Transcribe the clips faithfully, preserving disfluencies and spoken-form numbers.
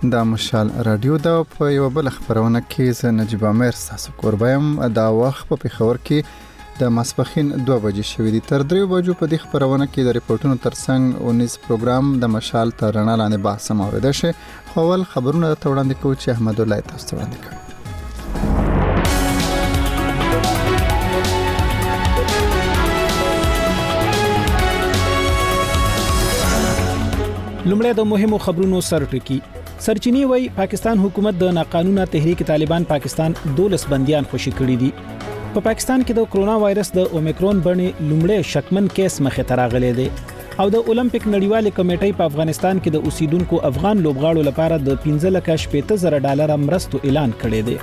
دا مشال رادیو دا په یو بل خبرونه کې ز نجيب عامر تاسو قربایم دا وخت په پیښور کې د ماسپخین دوه بجې شوې دي. تر درې بجو په دې خبرونه کې د ریپورتونو ترڅنګ اونیز پروګرام د مشال تر رڼا لاندې بحث مورد شي. خپل خبرونه ته وړاندې کوي چې احمد الله تاسو وړاندې کوي. لومړی د مهمو خبرونو سرټکی. سرچینی وای پاکستان حکومت د ناقانونه تحریک طالبان پاکستان دولس بنديان خوشی کړی دي. په پا پاکستان کې د کرونا وایرس د اومیکرون بڼې لومړی شکمن کیس مخه ته راغلی دی او د اولمپیک نړیوال کمیټې په افغانستان کې د اوسیدونکو افغان لوبغاړو لپاره د پنځه لک شپږ زره ډالر مرستو اعلان کړی دی.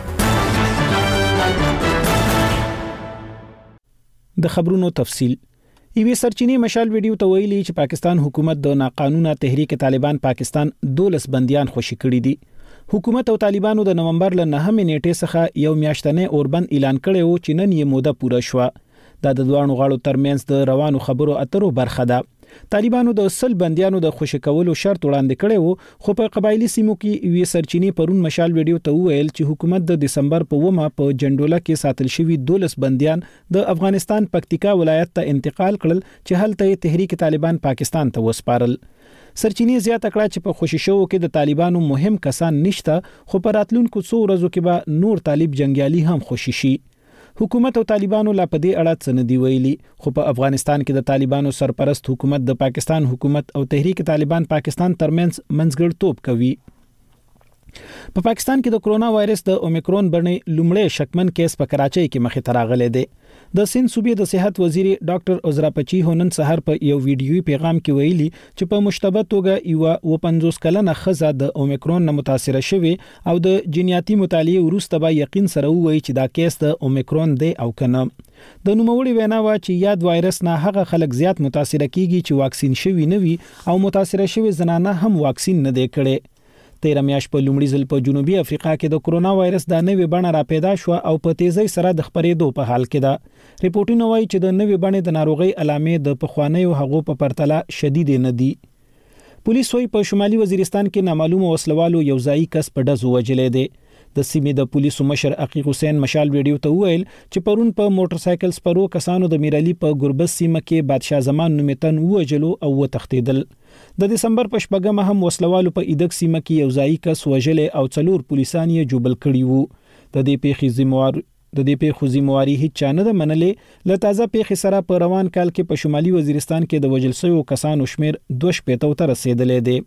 د خبرونو تفصیل. ایوی سرچینی مشال ویډیو ته ویلي چې پاکستان حکومت د ناقانونه تحریک طالبان پاکستان دولس بنديان خوشی کړی دي. حکومت او طالبانو د نومبر ل نهمې نیټې څخه یو میاشتنې اوربند اعلان کړی و چې نن یې موده پوره شوه. دا د دوه غاړو ترمنځ د روانو خبرو اترو برخه ده. طالبانو د سل بنديانو د خوشی کولو شرط وړاندې کړی و خو په قبایلی سیمو کې ایوی سرچینی پرون مشال ویډیو ته ویل چې حکومت د دسمبر په ومه په جندوله کې ساتل شوی دولس بنديان د افغانستان پکتیکا ولایت ته انتقال کړل چې هلته تحریک طالبان پاکستان ته وسپارل. سرچینی زیاته کړه چې په خوشی شو کې د طالبانو مهم کسان نشته خو په راتلونکو څو ورځو کې به نور طالب جنگیالي هم خوشی شي. حکومت او طالبانو لا په دې اړه څه نه دی ویلي خو په افغانستان کې د طالبانو سرپرست حکومت د پاکستان حکومت او تحریک طالبان پاکستان ترمنځ منځګړیتوب کوي. په پا پاکستان کې د کرونا وایرس د اومیکرون بڼې لومړی شکمن کیس په کراچۍ کې مخې ته راغلی دی. د سند صوبې د صحت وزیر ډاکټر عزرا پچی هونن سحر په یو ویډیوي پیغام کې ویلي چې په مشتبه توګه یو پنځوس کلنه ښځه د اومیکرون نه متاثره شوې او د جینیاتي مطالعې وروسته به یقین سره وایي چې دا کیس د اومیکرون دی او کنه. د نوموړي وینا وا چې یاد وایرس نه هغه خلک زیات متاثره کیږي چې واکسین شوي نه وي او متاثره شوي زنانه هم واکسین نه دی کړي. تیر میاشت په لومړي ځل په جنوبي افریقا کې د کرونا وایرس د نوې بڼه را پیدا شو او په تیزی سره د خپرېدو په حال کې ده. ریپورتونه وایي چې د نوې بڼې د ناروغي علامې د پخوانیو هغو په پرتله شدید نه دي. پولیس وایي په شمالي وزیرستان کې نامعلومه وسلوالو یو ځای کس په ډزو وجلې دي. د سیمې د پولیسو مشر عقیق حسین مشال ویډیو ته ویل چې پرون په موټر سایکل سپرو کسانو د میرالي په ګربز سیمه کې بادشاه زمان نومیتن وجلو او وتښتیدل. د دسمبر په شپږمه هم وسلوالو په ایدک سیمه کې یو ځای کس وجلې او څلور پولیسان یې جوبل کړي وو. د دې پیښې ذمہوار د دې پیښو ذمہواری هیڅ چا نه منلې. له تازه پیښې سره په روان کال کې په شمالي وزیرستان کې د وجل شویو کسانو شمیر دوه شپېته ته رسیدلې دی.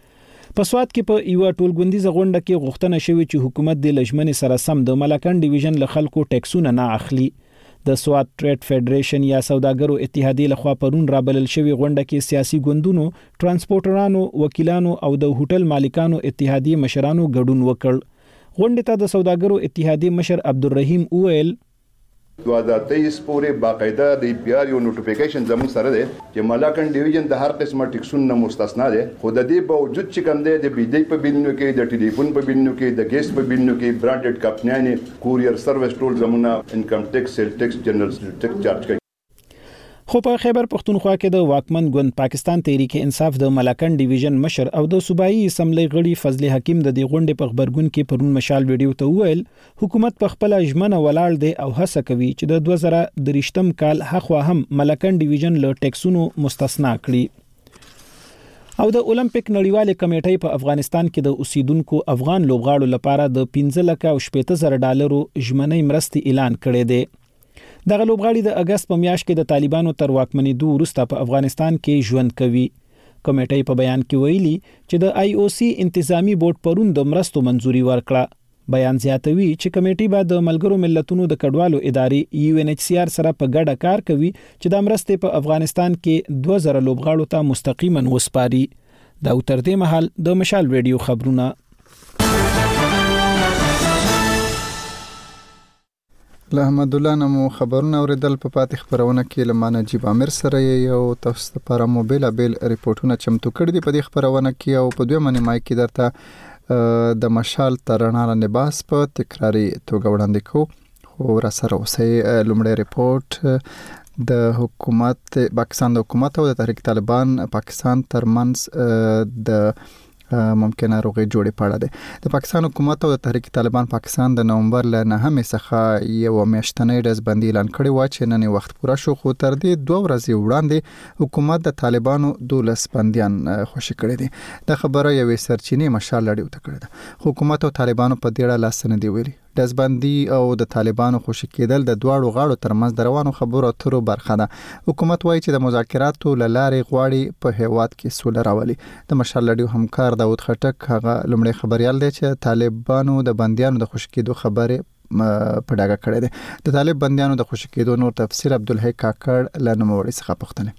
په سواد کې په یو ټولګوندیزه غونډه کې غوښتنه شوې چې حکومت د لجمنې سره سم د ملکن ډیویژن له خلکو ټیکسونه نه اخلي. د سواد ټریډ فدریشن یا سوداګرو اتحادیې لخوا پرون رابلل شوی غونډه کې سیاسي ګوندونو، ترانسپورټرانو، وکیلانو او د هوټل مالکانو اتحادیې مشرانو ګډون وکړ. غونډه ته د سوداګرو اتحادیې مشر عبدالرحیم اویل دوه هزار تیئیس پورې باقاعده د پی آر یو نوټیفیکیشن زموږ سره دی چې ملاکن ډیویژن د هر قسمه ټیکسونو نه مستثنا دی. خو د دې باوجود چې کوم دی د بجلی په بلونو کې، د ټلیفون په بلونو کې، د ګیس په بلونو کې برانډډ کمپنیانې کوریر سروس ټول زمونه انکم ټیکس، سیل ټیکس، جنرال ټیکس چارج کوي. خو په خیبر پختونخوا کې د واکمن ګوند پاکستان تحریک انصاف د ملاکن ډیویژن مشر او د صوبایي اسمبلی غړي فضل حکیم د دې غونډې په خبرګون کې پرون مشال ویډیو ته ویل حکومت په خپل اجمنه ولاړ دی او هڅه کوي چې د دوه زره درې کال هخوا هم ملاکن ډیویژن له ټیکسونو مستثنا کړي. او د اولمپیک نړیوال کمیټې په افغانستان کې د اوسیدونکو افغان لوبغاړو لپاره د پنځه لک شپږ زره ډالرو ژمنۍ مرستې اعلان کړي دي. دغه لوبغاړي د اگست په میاشت کې د طالبانو تر واکمنېدو وروسته په افغانستان کې ژوند کوي. کمیټې په بیان کې ویلي چې د آی او سی انتظامی بورډ پرون د مرستو منځوري ورکړه. بیان زیاتوي چې کمیټې به د ملګرو ملتونو د کډوالو ادارې یو ان ایچ سی آر سره په ګډه کار کوي چې د مرستې په افغانستان کې دوه زره لوبغاړو ته مستقیما وسپاري. دا تر دې مهال د مشال ویډیو خبرونه. له احمد الله نمو خبرونه اوریدل. په پاتې خبرونه کې له نجيب عامر سره یو تاسو لپاره موبایل بیل ریپورتونه چمتو کړی دي. په دې خبرونه کې او په دوه منې مای کې درته د مشال تر رڼا لاندې بحث په تکراری توګه وړاندې کوو. خو را سره اوسئ. لومړی ریپورت د حکومت پاکستان د حکومت او د تحریک طالبان پاکستان ترمنځ د ممکنه روغې جوړې پاړه ده. د پاکستان حکومت او د تحریک طالبان پاکستان د نومبر له نهمې څخه یو میاشتنۍ ډزبندي اعلان کړی و چې نن وخت پوره شو، خو تر دې دوه ورځې وړاندې حکومت د طالبانو دولس بنديان خوشي کړی دي. د خبره یوې سرچینې مشال لړیو ته کړی ده. حکومت او طالبانو په دې اړه لاس نه دی ویلي. ډزبندي او د طالبانو خوشي کېدل د دواړو غاړو ترمنځ د روانو خبرو اترو برخه ده. حکومت وایي چې د مذاکراتو له لارې غواړي په هیواد کې سوله راولي. د مشال لړیو همکار داود خټک هغه لومړی خبريال دی چې طالبانو د بنديانو د خوشي کېدو خبره په ډاګه کړې ده. د طالب بنديانو د خوشي کېدو نور تفسیر عبدالحی کاکړ له نوموړي څخه پوښتنه.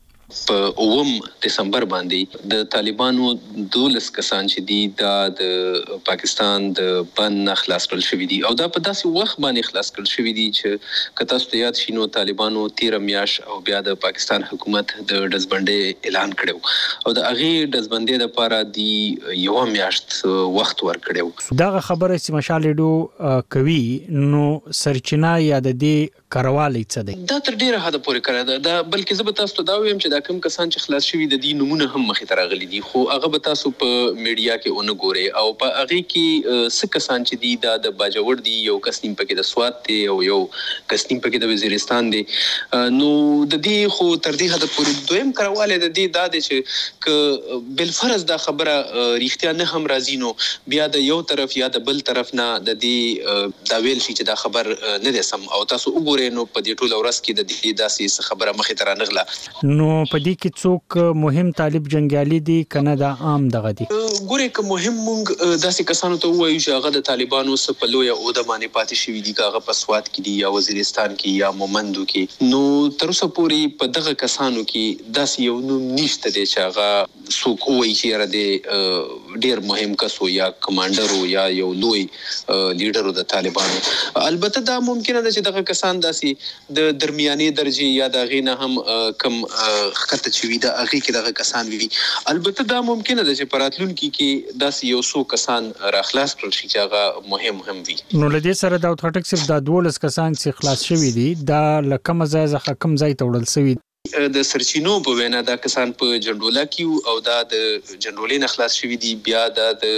په اوم دسمبر باندې د طالبانو دولس کسان چې دي د پاکستان د بند خلاص کړل شوی دي او دا په داسې وخت باندې خلاص کړل شوی دي چې کته ست یاد شینو طالبانو تیر میاش او بیا د پاکستان حکومت د دزبندې اعلان کړو او د اغه دزبندې لپاره دی یو میاشت وخت ور کړو. دا خبره چې مشالېډو کوي نو سرچینه یا د دې کاروالی څه دی؟ دا تر ډیره حد پورې کړه ده دا بلکې زه به تاسو ته دا وایم چې دا کوم کسان چې خلاص شوی د دې نمونه هم مخې ته راغلي دي خو هغه به تاسو په میډیا کې اون ګوري او په هغه کې څه کسان چې دي دا د باجوړ دي یو کس نیم پکې د سواد دی او یو کس نیم پکې د وزیرستان دی. نو د دې خو تر دې حد پورې دویم کارواله د دې دا دی چې ک بل فرض دا خبره ریښتیا نه هم راځي نو بیا د یو طرف یا د بل طرف نه د دې دا ویل شي چې دا خبر نه دی سم او تاسو وګورئ نو په دې ټول ورځ کې د دې داسې خبره مخې ته رانغله. نو په دې کې څوک مهم طالب جنگیالي دي کنه دا عام دغه دي؟ ګوره که مهم مونږ داسې کسانو ته وایو چې هغه د طالبانو سره لوی او د باندې پاتې شوی دي هغه په سواد کې دي یا وزیرستان کې یا مومندو کې نو تر اوسه پورې په دغه کسانو کې داسې یو نوم نشته دی چې هغه څوک وایي چې را دي ډیر مهم کسو یا کمانډر یا یو لوی لیډر د طالبانو. البته دا ممکنه ده چې دغه کسان داسې د درمیاني درجه یا د غینه هم کم خطه چوي دا هغه کې دغه کسان وي. البته دا ممکنه ده چې پراتلونکو کې داسې یو څو کسان را خلاص کړل شي چې هغه مهم هم وي. نو لدې سره دا ټټک صرف دا دولس کسان چې خلاص شوي دي دا لکه ځای ځخه کم ځای ته وړل شوی د سرچینو په وینا دا کسان په جنډولا کې او دا د جنډولې نه خلاص شوی دي بیا دا د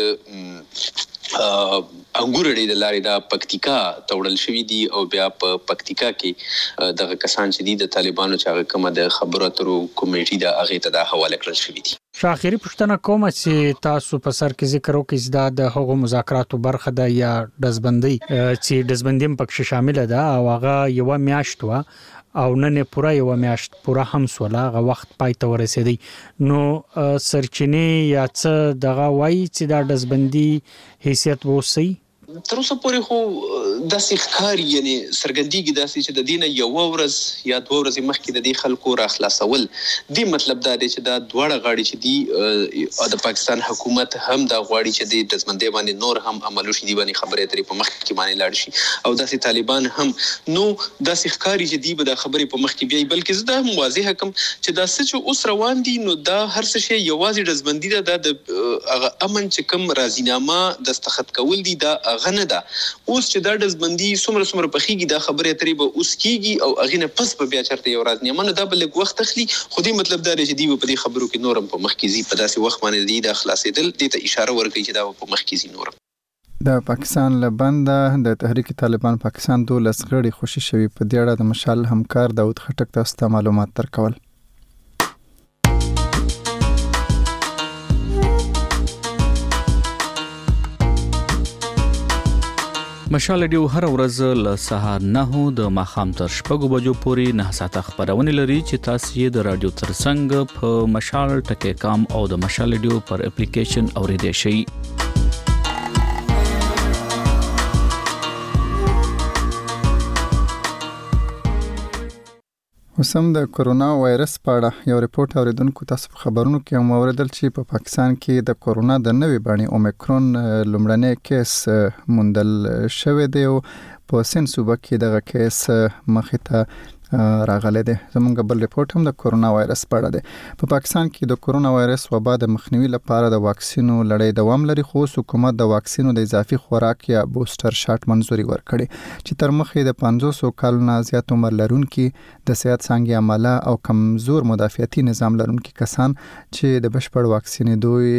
انګورړې د لارې دا پکتیکا توړل شوی دي او بیا په پکتیکا کې دغه کسان چې دي د طالبانو چې هغه کومه د خبرو اترو کمیټې د هغه ته د حواله کړل شوی دي. شاخيري پښتنه کوم چې تاسو په سر کې ذکر وکړئ دا د هغو مذاکراتو برخه ده یا دزبندي چې دزبندیم پکې شامل ده او هغه یو میاشت و او نن پوره یو میاشت پوره هم سوله غ وخت پای ته ورسېدی نو سرچینې یا څه دغه وای چې دا دزبندي حیثیت ووسی تر اوسه پورې خو داسې ښکاري یعنی سرګندېږي داسې چې د دې نه یوه ورځ یا دوه ورځې مخکې د دې خلکو را خلاصول دې مطلب دا دی چې دا دواړه غاړې چې دي د پاکستان حکومت هم دا غواړي چې د دزبندۍ باندې نور هم عمل وشي دي باندې خبرې اترې په مخ کې باندې لاړ شي او داسې طالبان هم نو داسې ښکاري چې دي به دا خبرې په مخ کې بیایي بلکې زه دا هم واضح کوم چې دا څه چې اوس روان دي نو دا هر څه شی یوازې دزبندي ده دا د هغه امن چې کوم راضینامه دستخط کول دي دا غنه ده اوس چې دا دزبندي څومره څومره پخېږي دا خبرې اترې به اوس کېږي او هغې نه پس به بیا چېرته یو راضینامه نو دا به لږ وخت اخلي خو دې مطلب دا دی چې دوی به په دې خبرو کې نور هم په مخ کې ځي په داسې وخت باندې دوی دا خلاصېدل دې ته اشاره ورکوي چې دا به په مخ کې ځي نور. د پاکستان له بنده د تحریک طالبان پاکستان دولس غړي خوشي شوي په دې اړه د مشال همکار داود خټک تاسو ته معلومات درکول. مشال ډیو هر ورځ له سهار نه د ماخام تر شپږو بجو پورې نه ساعته خبرونه لري چې تاسو یې د رادیو ترڅنګ په مشال ټکی کام او د مشال ډیو پر اپلیکیشن اوریدئ شئ. وسم د کورونا وایرس په اړه یو ریپورت اوریدونکو تاسو په خبرونو کې هم اوریدل چې په پاکستان کې د کورونا د نوې بڼې اومیکرون لومړنی کیس موندل شوی دی او په سن صوبه کې دغه کیس مخې ته راغله ده. زمونږ بل ریپورت هم د کورونا وایرس په اړه ده. په پاکستان کې د کورونا وایرس وبا د مخنیوي لپاره د واکسینو لړۍ دوام لري، خو حکومت د واکسینو د اضافي خوراک یا بوستر شاټ منزوري ورکړي چې تر مخه د پنځوس کالونو زیات عمر لرونکي د صحت څنګه عمله او کمزور مدافعتي نظام لرونکي کسان چې د بشپړ واکسین دوی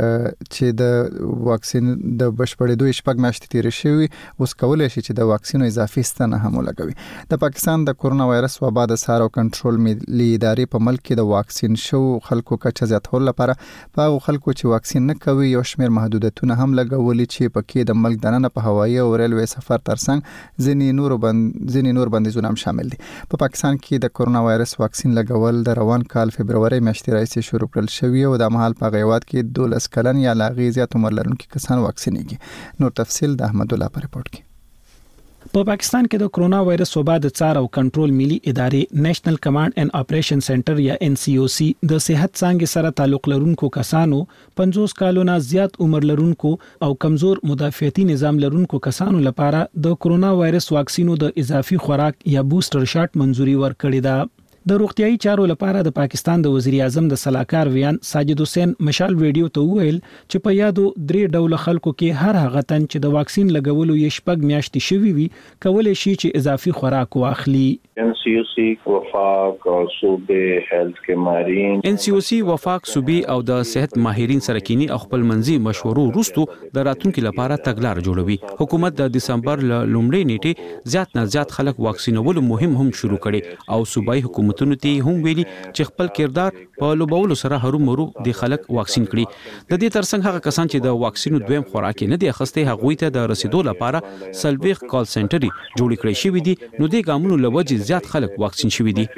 چې د واکسین د بشپړ دوی شپږ میاشتې تیر شوی اوس کولای شي چې د واکسینو اضافي ستنه هم ولګوي. د پاکستان د کورونا وایرس وبا د سار او کنټرول ملي ادارې په ملک کې د واکسین شو خلکو کچه زیاتول لپاره په خلکو چې واکسین نه کوي یو شمېر محدودیتونه هم لګولي چې پکې د ملک دننه په هوایي او ریلوي سفر ترڅنګ ځینې نور بند ځینې نور بندیزونه هم شامل دي. په پاکستان کې د کورونا وایرس واکسین لګول د روان کال فبرवरी میاشتې راځي شروع کړل شوی او د مهال په غیوات کې دولس کلن یا لاغي زیات عمر لرونکي کسان واکسینېږي. نور تفصیل د احمد الله په ریپورت کې. په پاکستان کې د کرونا وایرس وبا د څار او کنټرول ملي ادارې نېشنل کمانډ اینڈ اپریشن سنټر یا ان سی او سی د صحت څنګه سره تعلق لرونکو کسانو پنځوس کالونو زیات عمر لرونکو او کمزور مدافعتي نظام لرونکو کسانو لپاره د کرونا وایرس واکسینو د اضافي خوراک یا بوستر شاټ منزوري ورکړې ده. د روغتيایي چارو لپاره د پاکستان د وزیر اعظم د صلاحکار ویان ساجد حسین مشال ویډیو ته وویل چې په یادو درې ډول خلکو کې هر هغه تن چې د واکسین لګولو یې شپږ میاشتې شوي وي کولای شي چې اضافي خوراک واخلي. ان سی او سی وفاق او صوبې هیلث کې ماهرین ان سی او سی وفاق صوبې او د صحت ماهرین سره کینی او خپل منځي مشورو وروسته د راتلونکو لپاره تګلار جوړوي. حکومت د دسمبر لومړۍ نیټه زیات نه زیات خلک واکسینولو مهم هم شروع کړي او صوبایي حکومتونو ته هم ویلي چې خپل کردار په لوبولو سره هرو مرو د خلک واکسین کړي. د دې ترڅنګ هغه کسان چې د واکسینو دویم خوراک نه دی اخیسته هغه ته د رسیدو لپاره سلويخ کال سنټر جوړ کړی شوی دی. نو د ګامونو لوجه زیات خلک واکسین شوي دي.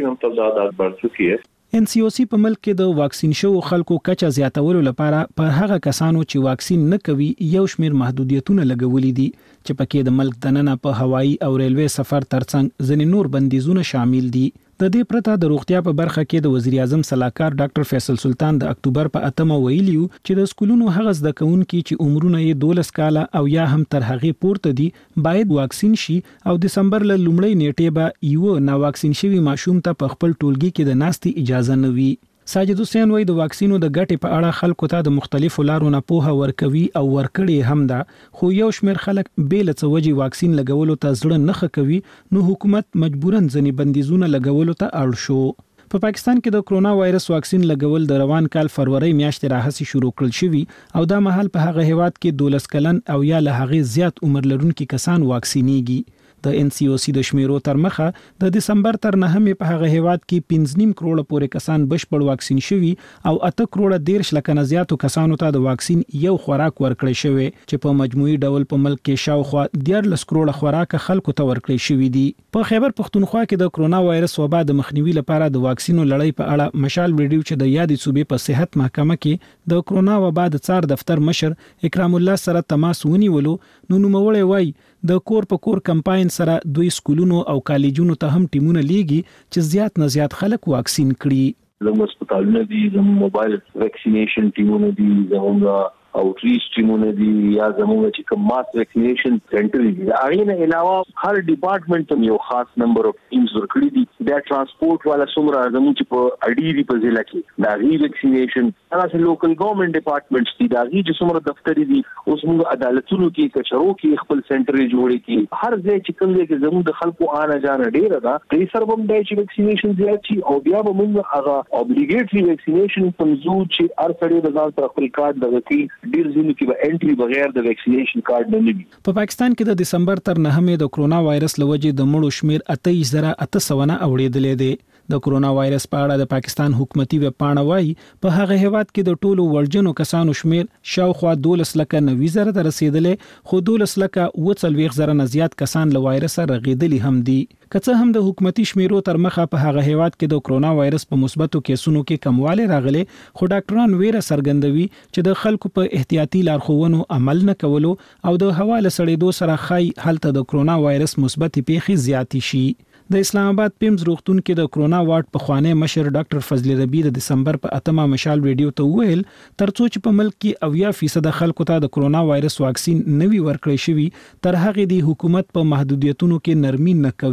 ان سی او سی په ملک کې د واکسین شو خلکو کچه زیاتولو لپاره پر هغه کسانو چې واکسین نه کوي یو شمېر محدودیتونه لګولې دي چې پکې د ملک دننه په هوایي او ریلوي سفر ترڅنګ ځینې نور بندیزونه شامل دي. د دې پرته د روغتیا په برخه کې د وزیر اعظم صلاحکار ډاکټر فیصل سلطان د اکتوبر په اتمه ویلیو چې د سکولونو هغه زده کوونکي چې عمرونه یې دولس کاله او یا هم تر هغې پورته دي باید واکسین شي او دسمبر ل لومړۍ نیټې به یو نا واکسین شوی ماشوم ته په خپل ټولګي کې د ناستي اجازه نه وي. ساجد حسین وایي د واکسینو د ګټې په اړه خلکو ته د مختلفو لارو نه پوهه ورکوي او ورکړي هم ده، خو یو شمېر خلک بیل څه وجې واکسین لګولو ته زړه نه ښه کوي نو حکومت مجبوراً ځینې بندیزونه لګولو ته اړ شو. په پاکستان کې د کرونا وایرس واکسین لګول د روان کال فروری میاشتې راهسي شروع کړل شوی او دا مهال په هغه هیواد کې دولس کلن او یا له هغه زیات عمر لرونکي کسان واکسینېږي. د ان سی او سی د شمیرو تر مخه د دسمبر تر نهمې په هغه هیواد کې پنځه نیم کروڑه پورې کسان بشپړ واکسین شوي او اته کروڑه دیرش لکه نه زیاتو کسانو ته د واکسین یو خوراک ورکړی شوی چې په مجموعي ډول په ملک کې شاوخوا دیارلس کروڑه خوراک خلکو ته ورکړی شوی دی. په خیبر پختونخوا کې د کرونا وایرس وبا د مخنیوي لپاره د واکسینو لړۍ په اړه مشال ویډیو چې د یادې صوبې په صحت محکمه کې د کرونا وبا د څار دفتر مشر اکرام الله سره تماس ونیولو نو نوموړی وایي د کور په کور کمپاین سره دوی سکولونو او کالجونو ته هم ټیمونه لیږي چې زیات نه زیات خلک واکسین کړي. زموږ هسپتالونه دي، زموږ موبایل ویکسینیشن ټیمونه دي، زموږ اوټریچ ټیمونه دي یا زموږ چې کوم ماس ویکسینیشن سنټر دي. هغه نه علاوه هر ډپارټمنټ ته یو خاص نمبر اف ټیمز ورکړي دي. دا ترانسپورت والا څومره زموږ چې په اډي دی په ضلع کې دا ری ویکسینیشن هغه لوکل ګورنمنت ډپارټمنټس دي دا ری چې څومره دفتر دي اوس موږ عدالتونو کې کچرو کې خپل سنټر جوړې کې هر ځای چې کوم ځای کې زموږ د خلکو آنا جانا ډیره ده دې سره هم د ویکسینیشن زیات شي او بیا به موږ هغه اوبلیګیټري ویکسینیشن پنځو چې هر سړی د ځان سره خپل کارت دغه ډیر ځینو کې به انټري بغیر د ویکسینیشن کارت نه وي. په پاکستان کې د دسمبر تر نهمې د کرونا وایرس لوجې د مړو شمیر اته زره اته سوه نه اوریدلې دي. د کرونا وایرس په اړه د پاکستان حکومتي ویب پاڼه وایي په هغه هیواد کې د ټولو ورجنو کسانو شمیر شاوخوا دولس لکه نوي زره ته رسیدلې خو دولس لکه اوه څلوېښت زره نه زیات کسان له وایرس رغېدلي هم دي. که څه هم د حکومتي شمیرو تر مخه په هغه هیواد کې د کرونا وایرس په مثبتو کیسونو کې کموالی راغلی خو ډاکټران ویره څرګندوي چې د خلکو په احتیاطي لارښوونو عمل نه کولو او د هوا له سړېدو سره ښایي هلته د کرونا وایرس مثبتې پیښې زیاتې شي. د اسلام آباد پیمز روغتون کې د کرونا وارډ پخوانی مشر ډاکټر فضل ربی د دسمبر په اتمه مشال ویډیو ته وویل ترڅو چې په ملک کې اویا فیصد خلکو ته د کرونا وایرس واکسین نوي ورکړی شوی تر هغه دی حکومت په محدودیتونو کې نرمي نه کوي.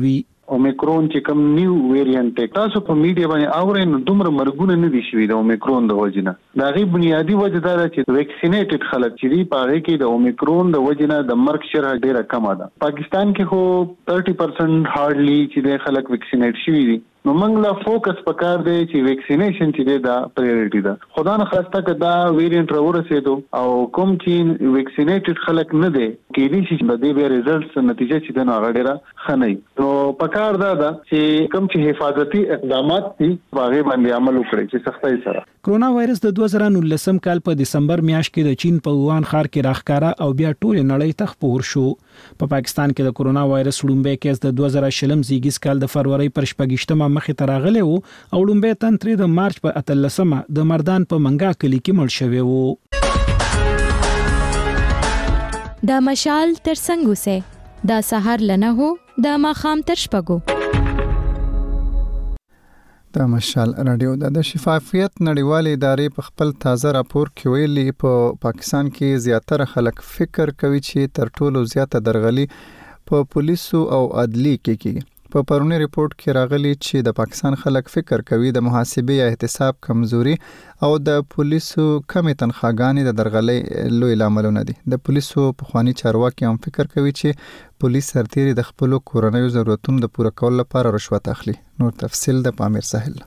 اومیکرون چې کوم نیو ویریانت تاسو په میډیا باندې اورئ نو دومره مرګونه نه دي شوي د اومیکرون د وجنه دا غي بنیادی وجه دا چې ویکسینیټډ خلک چې دی په هغه کې د اومیکرون د وجنه د مرګ شرح ډیره کم ده پاکستان کې خو thirty percent هارډلی چې د خلک ویکسینیټ شوي دي نو موږ لا فوکس پکار دی چې ویکسینیشن چې دا پرایورټی ده خدا نه خواسته کدا ویریانت راورسېدو او کوم چې ویکسینیټډ خلک نه دي کې دي چې د دې به ریزلټس نتیجه چې د هغه ډیره خنۍ نو پکار دا ده چې کوم چې حفاظتي اقدامات دي هغه باندې عمل وکړي چې سختۍ سره کرونا وایرس د دوه زره نولسم کال په دسمبر میاشت کې د چین په ووهان ښار کې راښکارا او بیا ټول نړۍ ته خپور شو په پا پاکستان کې د کرونا وایرس لومبه کیس د دوه زره شلم زیږیز کال د فروری پر شپږشتمه مخې ته راغلی وو او لومبه تن ترې د مارچ په اتلسمه د مردان په منګا کلی کې مړ شوی وو د مشال تر څنګه سه د سحر لنه هو د ماخام تر شپګو د مشال رادیو د شفافیت نړیوالې ادارې په خپل تازه راپور کې ویلي په پاکستان کې زیاتره خلک فکر کوي چې تر ټولو زیاته درغلي په پولیسو او عدلي کې کیږي په پرونی ریپورت کې راغلي چې د پاکستان خلک فکر کوي د محاسبه یا احتساب کمزوري او د پولیسو کمې تنخواګانې د درغلۍ لوی لاملونه دي د پولیسو پخوانی چارواکي هم فکر کوي چې پولیس سرتیري د خپل کورنیو ضرورتونو د پوره کولو لپاره رشوت اخلي نور تفصیل د پامیر ساحل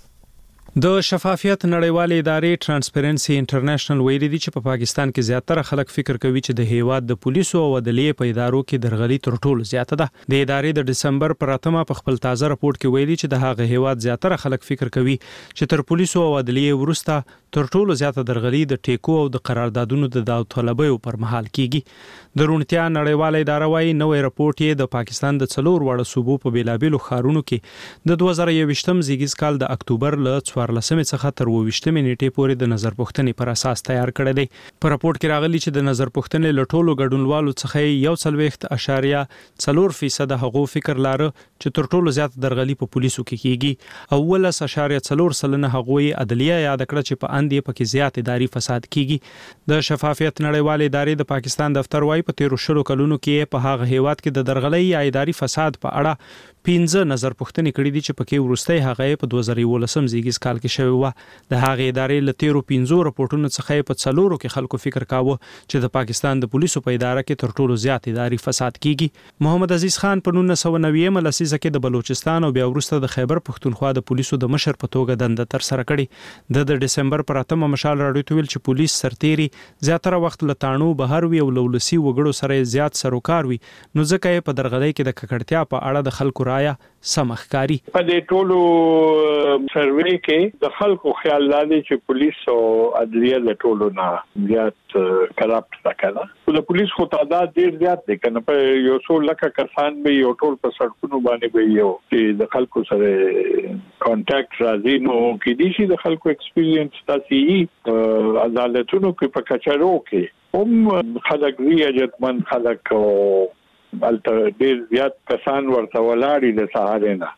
د شفافیت نړیوالې ادارې ترانسپیرنسي انټرنیشنل ویلي دي چې په پاکستان کې زیاتره خلک فکر کوي چې د هیواد د پولیسو او عدلیې په ادارو کې درغلي تر ټولو زیاته ده د ادارې د دسمبر پر اتمه په خپل تازه راپور کې ویلي چې د هغه هیواد زیاتره خلک فکر کوي چې تر پولیسو او عدلیې وروسته تر ټولو زیاته درغلي د ټیکو او د قراردادونو د داوطلبیو پر مهال کیږي د رونتیا نړیواله اداره وايي نوې راپورټ یې د پاکستان د څلور وړو صوبو په بیلابیلو ښارونو کې د دوه زره یوویشتم زیږیز کال د اکتوبر له څوارلسمې څخه تر اوویشتمې نیټې پورې د نظر پوښتنې پر اساس تیار کړی دی په راپورټ کې راغلي چې د نظر پوښتنې له ټولو ګډونوالو څخه یو څلوېښت اعشاریه څلور فیصد هغو فکر لاره چې تر ټولو زیات درغلي په پولیسو کې کیږي او ولس اعشاریه څلور سلنه هغوی عدلیه یاد کړه چې په اندې پکې زیات اداري فساد کیږي د شفافیت نړیوالې ادارې د پاکستان دفتر وايي په تیرو شلو کلونو کې په هغه هیواد کې د درغلۍ یا اداري فساد په اړه پنځه نظر پوښتنې کړې دي چې پکې ورستۍ هغه په دوه زره یولسم زیږیز کال کې شوی و د هغه ادارې له تیرو پنځو راپورټونو څخه په څلورو کې خلکو فکر کاوه چې د پاکستان د پولیسو په اداره کې تر ټولو زیات اداري فساد کیږي محمد عزیز خان په نولس سوه نوي لسیزه کې د بلوچستان او بیا وروسته د خیبر پښتونخوا د پولیسو د مشر په توګه دنده تر سره کړې د د دسمبر پر اتمه مشال راډیو ته ویل چې پولیس سرتیري زیاتره وخت له تانو بهر وی او لولسي وګړو سره زیات سروکار وي نو ځکه یې په درغلۍ کې د ککړتیا په اړه د خلکو رایه سمخکاری په دې ټولو سروې کې د خلکو خیال لري چې پولیس او عدلیه د ټولو نه زیات کراپټ راکړه د پولیس خو تعداد ډیر زیات دی کنه په یو څو لکه کسان به یو ټول په سړکونو باندې به یو چې د خلکو سره کانټاکټ راځي نو کې دي چې د خلکو ایکسپیرینس تاسو عدالتونو کې په کچارو کې هم خلک وی اجتمن خلک البته ډیر زیات کسان ورته ولاړی د سهار نه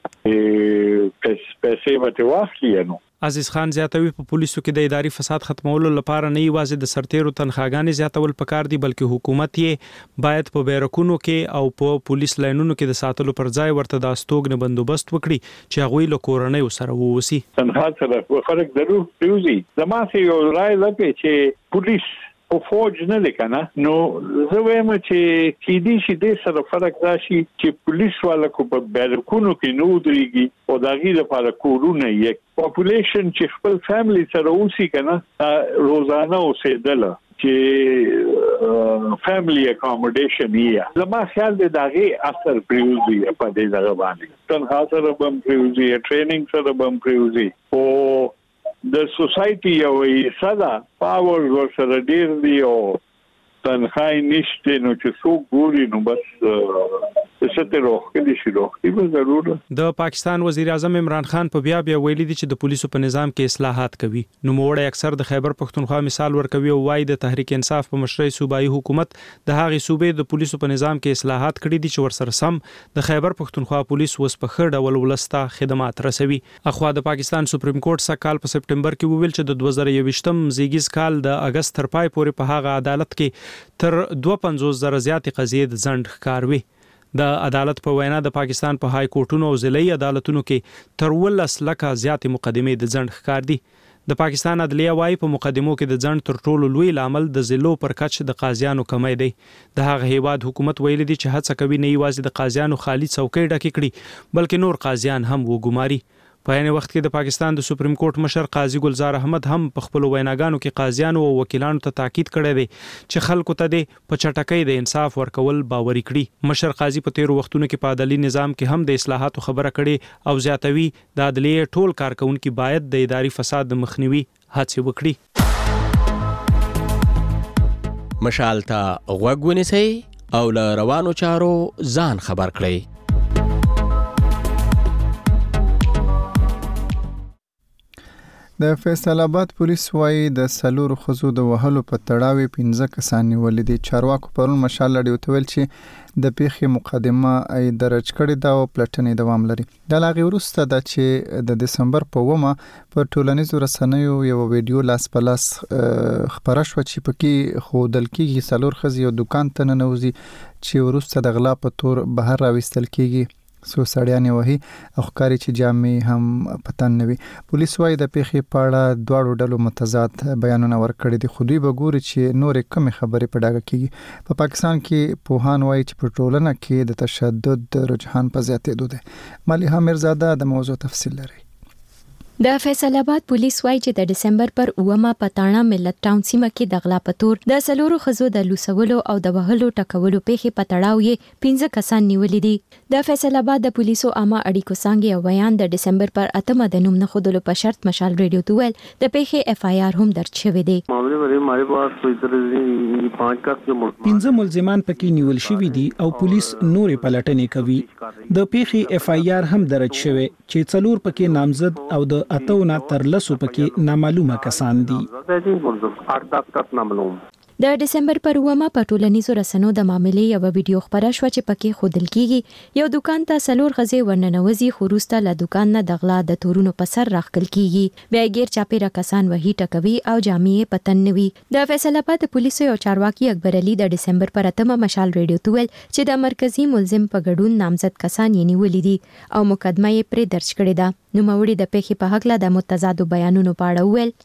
پیسې وته واخلي نو عزیز خان زیاتوي په پولیسو کې د اداري فساد ختمولو لپاره نه یوازې د سرتیرو تنخواګانې زیاتول پکار دي بلکې حکومت یې باید په بیرکونو کې او په پولیس لاینونو کې د ساتلو پر ځای ورته د استوګن بندوبست وکړي چې هغه له کورنۍ سره ووسی تنخوا سره فرق ضرور پیوزي زماسه یو رائے لکه چې پولیس او فوج نه لیکنه نو زه وایم چې کې دي چې د سره فرق راشي چې پولیس والا کو په بیرکونو کې نو دريږي او داغي لپاره کورونه یک پاپولیشن چې خپل فیملی سره اوسي کنه روزانه اوسېدل چې فیملی اکاموډیشن یې زما خیال دی داغي اثر پریوزي په دې ځای باندې تنخوا سره بم پریوزي ټریننګ سره بم پریوزي او د سوسايټي یو صدا پاور ورسره ډیر دی او تنخواه نشته نو چې څوک ګوري نو بس څه روخ کې شي روخ دی ضرور د پاکستان وزیر اعظم عمران خان په بیا بیا ویلي دي چې د پولیسو په نظام کې اصلاحات کوي نو موړی اکثر د خیبر پښتونخوا مثال ورکوي او وايي د تحریک انصاف په مشرۍ صوبایي حکومت د هغه صوبې د پولیسو په نظام کې اصلاحات کړي دي چې ورسره سم د خیبر پښتونخوا پولیس وس په خړ ډول ولستا خدمات رسوي اخوا د پاکستان سپریم کورټ سره کال په سپټمبر کې وویل چې د دوه زره یوویشتم زیږیز کال د اگست تر پای پورې په هغه عدالت کې تر دوه پنځوس زره زیاتې قضیې د ځنډ ښکار وي د عدالت په وینا د پاکستان په های کورټونو او ضلعي عدالتونو کې تر ولس لکه زیات مقدمې د ځند ښکار دي. د پاکستان عدلیه وايي په مقدمو کې د ځند تر ټولو لوی لامل د ضلعو پر کچ د قاضیانو کمی دی. د هغه هیواد حکومت ویلي دی چې هڅه کوي نه یوازې د قاضیانو خالي څوکۍ ډکې کړي بلکې نور قاضیان هم وګماري. په یانه وخت کې د پاکستان د سپریم کورټ مشر قاضي ګلزار احمد هم په خپل ویناګانو کې قاضیانو او وکیلانو ته تاکید کړی دی چې خلکو ته د پچټکۍ د انصاف ورکول باوري کړي. مشر قاضي په تیر وختونو کې په عدالي نظام کې هم د اصلاحاتو خبره کړي او زیاتوي د عدلیه ټول کارکونکو باید د اداري فساد د مخنیوي هڅه وکړي. مشال ته غوږ ونیسئ او له روانو چارو ځان خبر کړئ. د فیصل آباد پولیس وايي د سلور خزو د وهلو په تړاو پنځه کسان نیول دي. چارواکو پرون مشال لړۍ وتول چې د پیښې مقدمه ای درج کړې ده او پلټنې دوام لري. د لاغي وروسته د چې د دسمبر په ومه په ټولنیزو رسنیو یو ویډیو لاس په لاس خبره شو چې پکې خودل کېږي سلور خزي یو دکان ته ننوځي چې وروسته د غلا په تور بهر راوستل کېږي. سو سړیانه وهي او ښکاری چې جامې هم پتن نوي. پولیس وايي د پیښې په اړه دواړو ډلو متضاد بیانونه ورکړي دي. خو دوی به ګوري چې نورې کوم خبرې په ډاګه کېږي. په پاکستان کې پوهان وايي چې په ټولنه کې د تشدد رجحان په زیاتېدو دی. مليحه میرزاده د موضوع تفصیل لري. د فیصل آباد پولیس وايي چې د دسمبر پر اومه پټاڼه ملت ټاون سیمه کې د غلا پتور د سلورو خزو د لوسولو او د وهلو ټکولو پیښې پټړاو یې پنځه کسان نیولې دي. د فیصل آباد د پولیسو عامه اړیکو څنګه یو بیان د دسمبر پر اتمه د نوم نه خودلو په شرط مشال ریډیو ته ویل د پیښې اف آی آر هم درج شوی دی. پنځه ملزمان پکې نیول شوی دي او پولیس نورې پلټنې کوي. د پیښې اف آی آر هم درج شوی چې څلور پکې نامزد او د اتونه تر لسو پکې نامعلومه کسان دي. د دسمبر پر اومه په ټولنیزو رسنیو د معاملې یو ویډیو خبره شو چې پکې خودل کېږي یو دکان ته سلور غزي ورننوزي خروسته له دکان نه د غلا د تورونو په سر راخکل کېږي. بیا غیر چاپیره کسان وਹੀ ټکوي او جامې پتن نوي. د فیصل آباد پولیسو یو چارواکي اکبر علي د دسمبر پر اتمه مشال ریډیو ته ویل چې د مرکزی ملزم په ګډون نامزد کسان یې نیولې دي او مقدمه یې پرې درج کړې ده. نو موري د پیښې په حق له د متضادو بیانونو په اړه ویل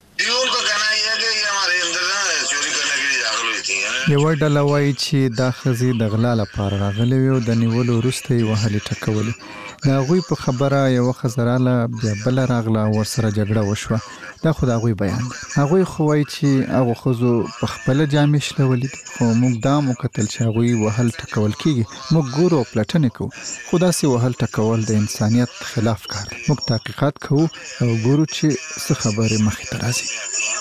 یو ډله وایي چې دا خزي د غلا لپاره راغلي او د نیولو وروسته یې وهلي ټکولي. دا غوي په خبره یو خزراله بیا بل راغله ورسره جګړه وشوه. دا خو دا غوي بیان دی. هغه خو وایي چې هغه خزو په خپل جامې شلولې دي خو موږ دا مکتل چې هغه وهل ټکول کیږي. موږ ګورو پلټنې کوو خو دا سي وهل ټکول د انسانيت خلاف کار دی. موږ تحقیقات کوو او ګورو چې څه خبره مخې ته راځي.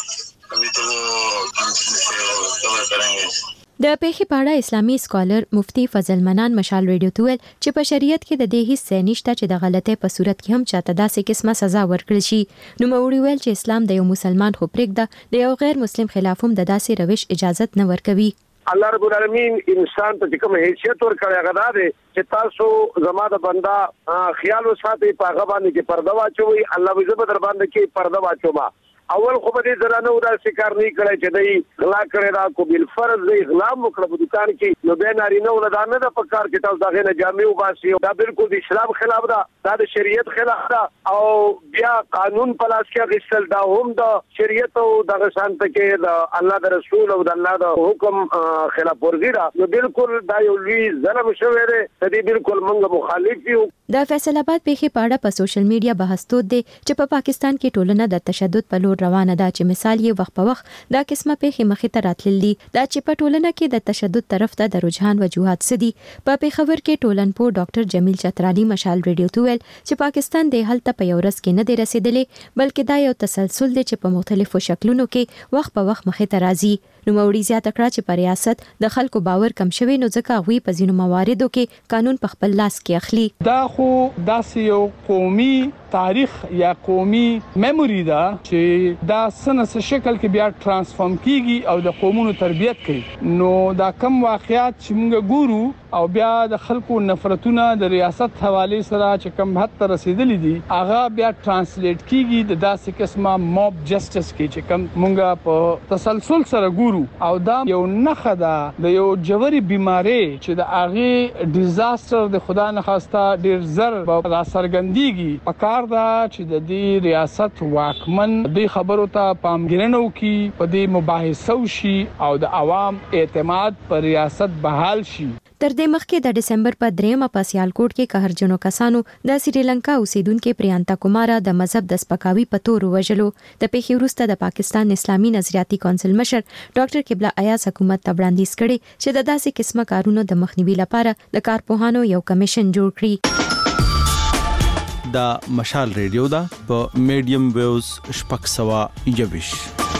د پیښې په اړه اسلامي سکالر مفتي فضل منان مشال ریډیو ته ویل چې په شریعت کې د دې هیڅ نشته چې د غلطۍ په صورت کې هم چاته داسې قسمه سزا ورکړل شي. نو موري ویل چې اسلام د یو مسلمان خو پرېږده د یو غیر مسلم خلاف هم د داسې روش اجازت نه ورکوي. الله رب العالمین انسان ته کوم حیثیت ورکړی غدا دی چې تاسو زما د بندا خیال وساتئ په هغه باندې کې پرده واچوي. الله به زبر باندې کې پرده واچوما. اول خو به دې زرانه ودا شکار نه کړی چې دای غلا کړی دا کو بل فرض دی غلا وکړه په دکان کې نو به ناری نه ولدانه د پکار کې تاسو دغه نه جامې وباسي دا بالکل د اسلام خلاف ده. دا د شریعت خلاف ده او بیا قانون پلاس کې غسل دا هم د شریعت او د شانت کې د الله د رسول او د الله د حکم خلاف ورزي ده. نو بالکل دا یو لوی ظلم شوی دی. دې بالکل موږ مخالف یو. د فیصل آباد پیښې په اړه په سوشل میډیا بحث تود دی چې په پاکستان کې ټولنه د تشدد په لور روانه ده چې مثال یې وخت په وخت دا قسمه پیښې مخې ته راتللي دا چې په ټولنه کې د تشدد طرف ته د رجحان وجوهات سدي. په پیښور کې ټولنپوه ډاکټر جمیل چترالي مشال ریډیو ته ویل چې پاکستان د هلته په یو ورځ کې نه دی رسیدلی بلکې دا یو تسلسل دی چې په مختلفو شکلونو کې وخت په وخت مخې ته راځي. نو موري زیاته کړه چې په ریاست د خلکو باور کم شوی نو ځکه غوي په ځینو مواردو کې قانون په خپل لاس کې اخلي. دا خو داسې یو قومي تاریخ یا قومي میموري دا چې دا سنس شکل کې بیا ترانسفورم کیږي او د قومونو تربيت کوي نو دا کم واقعیات چې موږ ګورو او بیا د خلکو نفرتونه د ریاست حواله سره چې کم حد ته رسیدلې دي هغه بیا ترانسلیټ کیږي د داسې قسمه موب جسټس کې چې کم موږ په تسلسل سره ګورو او دا یو نخښه ده د یو جوړي بيماري چې د هغه ډیزاستر د خدا نه خواسته ډیر زر را سرګندېږي پکار دا چې د دې ریاست واکمن د خبرو ته پامګرنه وکړي په دې مباحثه وشي او د عوام اعتماد پر ریاست بحال شي. تر دې مخکې د ډسمبر په دریمه په سیالکوټ کې قهرجنو کسانو د سریلانکا اوسیدونکو پریانتا کومارا د مذهب د سپکاوي په تور وژلو د پیښې وروسته د پاکستان اسلامي نظریاتي کونسل مشر ډاکټر قبله ایاز حکومت ته وړاندیز کړي چې د داسې قسمه کارونو د مخنیوي لپاره د کارپوهانو یو کمیشن جوړ کړي. دا مشال ریډیو دا په میډیم ویوز شپږ سوه یوویش.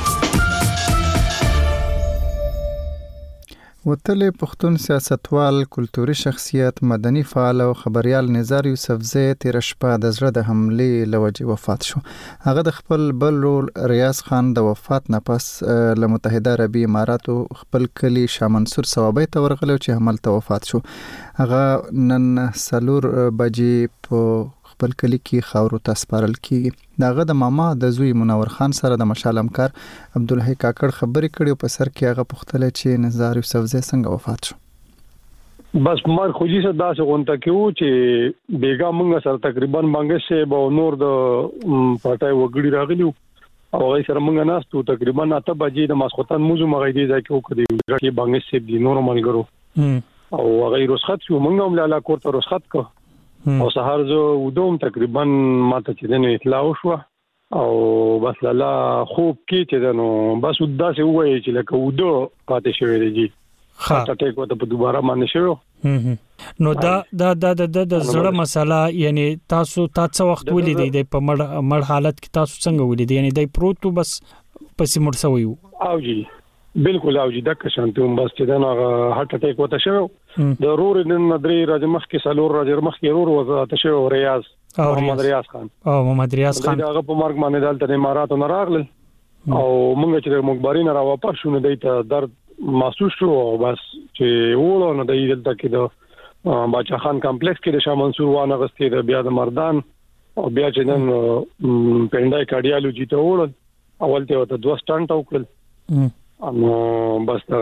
وتلې پښتون سیاستوال کلتوري شخصیت مدني فعال او خبريال نزار یوسفزی تیر شپه د زړه د حملې لوجه وفات شو. هغه د خپل بل رول ریاض خان د وفات نه پس له متحده عربي اماراتو خپل کلی شاه منصور صوابۍ ته ورغلی چې حمل ته وفات شو. هغه نن سلور بجې په خپل کلی کې خاورو ته سپارل کیږي. داغه د ماما د زوی منور خان سره د مشال همکار عبدالحی کاکړ خبرې کړې او په سر کې هغه پوښتنه چې نزار یوسفزی څنګه وفات شو. بس مر خوجي سره داسې غونټه کېو چې بیګا مونږ سره تقریبا باندې سه به نور د پټای وګړي راغلیو او هغه سره مونږ ناستو تقریبا اته بجې د ماسختن موزو مغې دی ځکه وکړي چې باندې سه دی نور ملګرو او هغه رخصت شو مونږ هم لاله کوړه رخصت کو او سهار زه ودوم تقریبا ماته چې دنه اطلاع وشو او بس لاله خوب کې چې دنو بس وداسه وایي چې لکه ودو پاتې شوی دی ها ټاټه کوته په دوباره باندې شو نو دا دا د د د زړه مسله یعنی تاسو تاسو وخت ولیدې د په مړ مړ حالت کې تاسو څنګه ولیدې یعنی د پروتو بس پسې مړ سوی او جی بالکل او جی دک شانتوم بس چې دا هارت اٹیک وته شو د رور نن درې راځ مخ کې سالور راځ مخ کې رور وته شو ریاض او محمد ریاض خان او محمد ریاض خان دا په مرګ باندې دلته اماراتو نه راغل او موږ چې مخبرین را واپس شو نه دیته درد محسوس شو بس چې وړو نه د دلته کې د باچا خان کمپلیکس کې د شاه منصور وانه غستې د بیا د مردان او بیا چې نن پنډای کارډیالوجي ته وړل اول ته د دوه سټانټ وکړل نو بس دا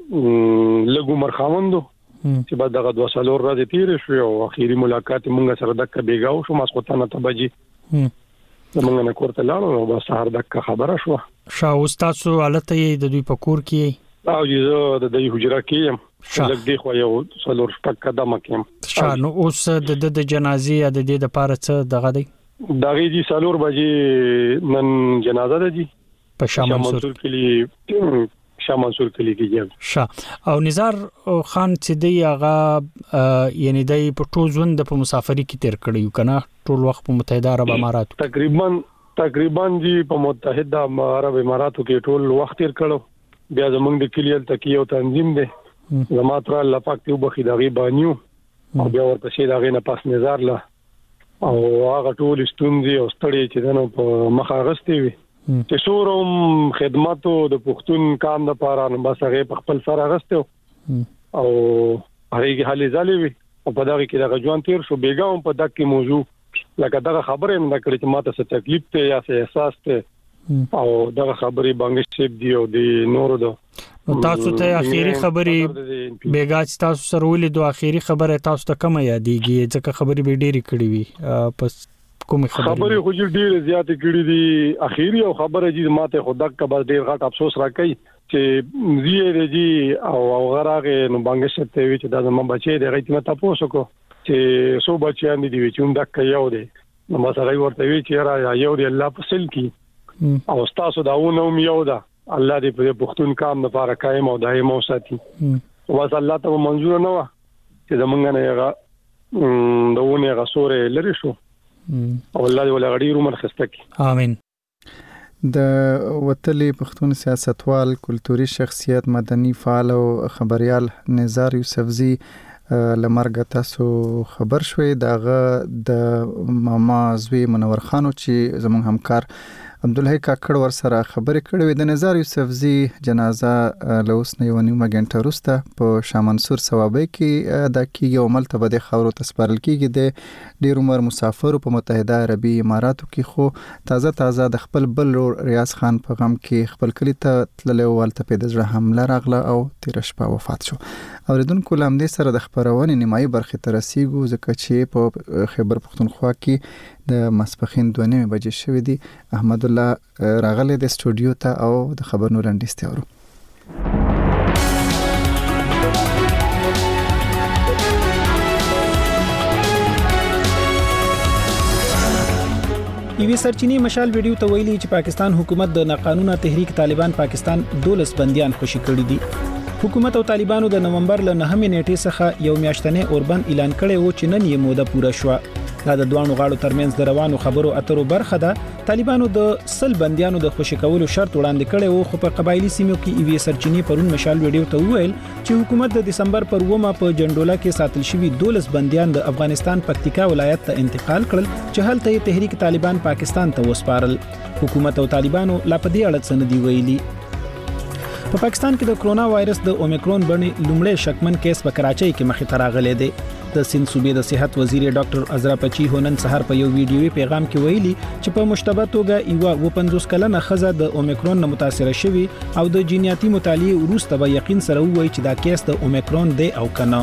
لګو مرخاوندو چې بعد دغه دوه سالور راځي تیر شو او اخیری ملاقات مونږ سره دک بیګاو شو ماسختانه ته بجې زمونږ نه کوړه لاړو او بس هر دک خبره شو شاه استاد سو حالت یې د دوی په کور کې او یزه د دې حجره کې لږ دی خو یو سالور شپک قدمه کې شاه نو اوس د د جنازې د دې د پاره څه دغه دی دغه دي سالور بجې نن جنازه ده دي په شاه منصور کلی شاه منصور کلی کې شاه او نزار خان چې دی هغه یعنی د په ټول ژوند په مسافری کې تیر کړی کنه ټول وخت په متحده عرب اماراتو تقریبا تقریبا دی په متحده عرب اماراتو کې ټول وخت تیر کړو بیا زمونږ د کلیل تکیو تنظیم دی زما تر الله پاک ته وبخي دغه بانیو او بیا ورپسې دغه نه پاس نظر لا او هغه ټول ستوندې او ستړي چې دنه په مخه غستې وي چې سورم خدماتو د پښتون کام د پاره نو بس هغه په خپل سره غستو او هغه حالي ځالې وي او په دغه کې د ځوان تیر شو بیګاوم په دغه موضوع لکه دغه خبره نه کړې چې ماته څه تکلیف ته یا څه احساس ته او دغه خبرې باندې شپ دی او د نورو د تاسو ته اخیری خبرې بیګا تاسو سره ولې دوه اخیری خبره تاسو ته کوم یادېږي ځکه خبرې به ډېری کړې وي پس کوم خبرې خبرې خو ډېر زیات کړې دي اخیری او خبره چې ماته خود دک بس ډېر غټ افسوس راکړي چې زیره دي او غراغه نو باندې شته وی چې دا زموږ بچي د غیت مته تاسو کو چې سو بچیان دي چې هم دک یو دي نو ما سره ورته وی چې را یو دی الله په سل کې او تاسو داونه هم یو ده الله دې په پښتون کام لپاره قائم او دائم اوساتي واس الله ته منظور نه و چې زمونږ نه یغه دونه غسوره لري شو او الله دې ولا غړي رومر خستکی امين د وتلي پښتون سیاستوال کلتوري شخصیت مدني فعال او خبريال نزار یوسفزی لمرګ تاسو خبر شوي داغه د ماما زوی منور خانو چې زموږ همکار عبدالحی کاکړ ور سره خبرې کړې وې. د نظار یوسفزي جنازه لوس نه یو نیمه غنټه وروسته په شاه منصور ثوابي کې ادا کیږي او ملته به د خاورو تسپارل کیږي. د ډیر عمر مسافر په متحده عربي اماراتو کې خو تازه تازه د خپل بل ریاض خان په غم کې خپل کلی ته تللی او ولته په دغه حمله راغله او تیر شپه وفات شو. اوریدونکو لامدې سره د خبرونې نیمایي برخې ته رسیږو ځکه چې په خیبر پختونخوا کې د مسپخین دوه نیمه بجې شوې دي. احمد الله راغلی د سټوډیو ته او د خبرونو لنډیسته ورو. ایوی سرچینی مشال ویډیو ته ویلي چې پاکستان حکومت د ناقانونه تحریک طالبان پاکستان دولس بنديان خوشي کړی دي. حکومت او طالبانو د نومبر ل نهمې نیټې څخه یو میاشتنې اوربند اعلان کړی و چې نن یې موده پوره شوه. دا د دوانو غاړو ترمنځ د روانو خبرو اترو برخه ده. طالبانو د سل بنديانو د خوشي کولو شرط وړاندې کړی و خو په قبایلی سیمو کې ایوی سرچینی پرون مشال ویډیو ته ویل چې حکومت د دسمبر پر اومه په جندولا کې ساتل شوی دولس بنديان د افغانستان پکتیکا ولایت ته انتقال کړل چې هلته تحریک طالبان پاکستان ته وسپارل. حکومت او طالبانو لا په دې اړه څه نه دی ویلي. په پاکستان کې د کرونا وایرس د اومیکرون بڼې لومړی شکمن کیس په کراچۍ کې مخې ته راغلی دی. د سند صوبې د صحت وزیر ډاکټر ازرا پچی هونن سحر په یو ویډیوي پیغام کې ویلي چې په مشتبه توګه یو پنځوس کلنه ښځه د اومیکرون نه متاثره شوې او د جینیاتي مطالعې وروسته به یقین سره وایي چې دا کیس د اومیکرون دی او کنه.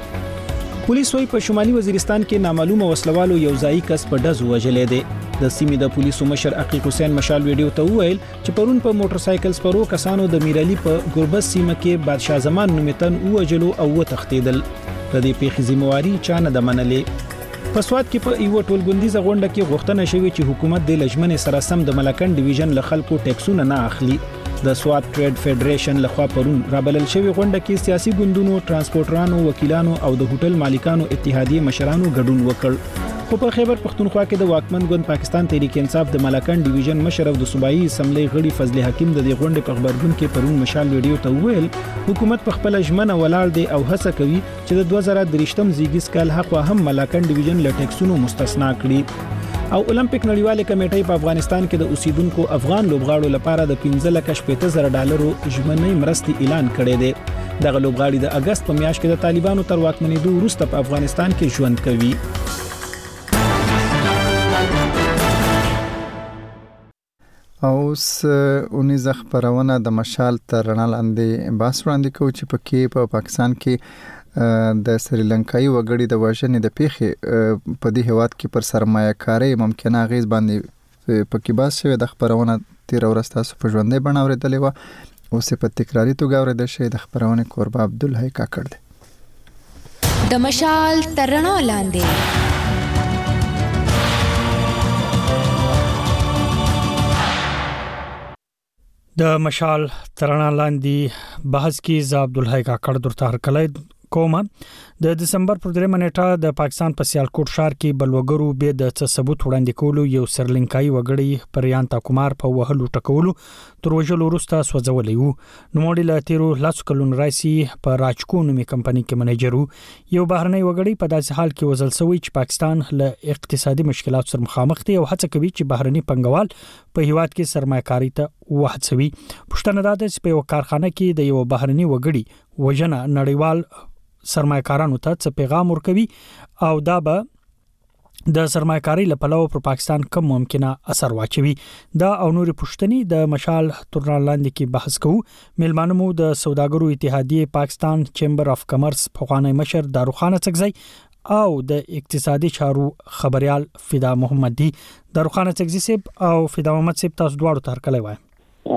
پولیس وايي په شمالي وزیرستان کې نامعلومه وسلوالو یو ځای کس په ډز وژلې دی. د سیمې د پولیسو مشر عقیق حسین مشال ویډیو ته ویل چې پرون په موټر سایکل سپرو کسانو د میرالي په ګوربز سیمه کې بادشاه زمان نومیتن وژلو او وتښتیدل. د دې پیښې ذمہواری چا نه د منلې. په سواد کې په یو ټولګوندیزه غونډه کې غوښتنه شوې چې حکومت د لجمنې سره سم د ملکن ډیویژن له خلکو ټیکسونه نه اخلي. د سواد ټریډ فدریشن لخوا پرون رابلل شوی غونډه کې سیاسي ګوندونو، ترانسپورټرانو، وکیلانو او د هوټل مالکانو اتحادیه مشرانو ګډون وکړ. خو په خیبر پختونخوا کې د واکمن ګوند پاکستان تحریک انصاف د ملکن ډیویژن مشر او د صوبایي اسمبلی غړي فضل حکیم د دې غونډې په خبرګون کې پرون مشال ویډیو ته ویل حکومت په خپل ژمنه ولاړ دی او هڅه کوي چې د دوه زره درې زیږیز کال حق هم ملکن ډیویژن له ټیکسونو مستثنا کړي. او اولمپیک نړیواله کمیټې په افغانستان کې د اوسیدونکو افغان لوبغاړو لپاره د پنځه لک شپږ زره ډالرو ژمنې مرستې اعلان کړی دی. دغه لوبغاړي د اگست په میاشت کې د طالبانو تر واکمنېدو وروسته په افغانستان کې ژوند کوي. اوس اونیزه خبرونه د مشال تر رڼا لاندې باس وړاندې کوي چې پکې په پاکستان کې د سریلانکایي وګړي د وژنې د پیښې په دې هواد کې پر سرمایه کاري ممکنه غیز باندې پکې باس شوی. د خبرونه تیر ورځ تاسو په ژوندۍ بڼه اورېدلې و اوس په تکراری توګه اورېدل شوی. د خبرونه قربا عبدالحی کاکړ دی. د مشال تر رڼا لاندې د مشال ترنا لاندې بحث کې ز عبدالحی کاکړ درته هرکلی کومه. د دسمبر پر درېمه نیټه د پاکستان په سیالکوټ ښار کې بلوګرو به د څه ثبوت وړاندې کولو یو سرلنکایي وګړي پریانتا کومار په وهلو ټکولو تر وژلو وروسته سوځولې وو. نوموړي له تیرو لاسو کلونو راځي په راجکو نومي کمپنۍ کې منیجر وو. یو بهرنی وګړي په داسې حال کې وزل سوی چې پاکستان له اقتصادي مشکلاتو سره مخامخ دی او هڅه کوي چې بهرني پنګوال په هیواد کې سرمایه‌کاري ته وهڅوي. پښتنه ده چې په یو کارخانه کې د یو بهرني وګړي وژنه نړیوال سرمایه‌کارانو ته څه پیغام ورکوي او دا به د سرمایه‌کاري لپاره پر پاکستان کوم ممکنه اثر واچوي. دا او نور پښتني د مشال ترنا لاندې کې بحث کوو. ملمانو مو د سوداګرو اتحادیه پاکستان چیمبر اف کمرس پخوانی مشر داروخان څکزی او د اقتصادي چارو خبريال فدا محمد دی. داروخان څکزی صاحب او فدا محمد صاحب تاسو دواړو ته هرکلی وایم.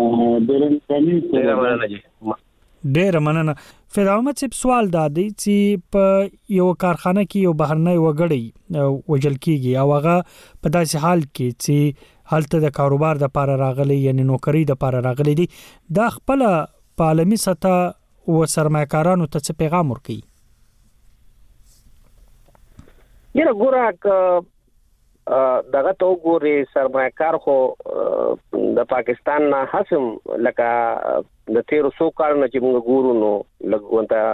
ډېر مننه جی. ډېر مننه. فدا محمد صاحب سوال دا دی چې په یو کارخانه کې یو بهرنی وګړی وجل کیږي او هغه په داسې حال کې چې هلته د کاروبار د لپاره راغلي یعنی نوکری د لپاره راغلي دي دا خپل په عالمي سطح او سرمایه‌کارانو ته څه پیغام ورکوي؟ یره ګورک دغه تو ګوري سرمایه‌کار خو د پاکستان نه حسم لکه د تیرو سو کال نه چې موږ ګورو نو لګونته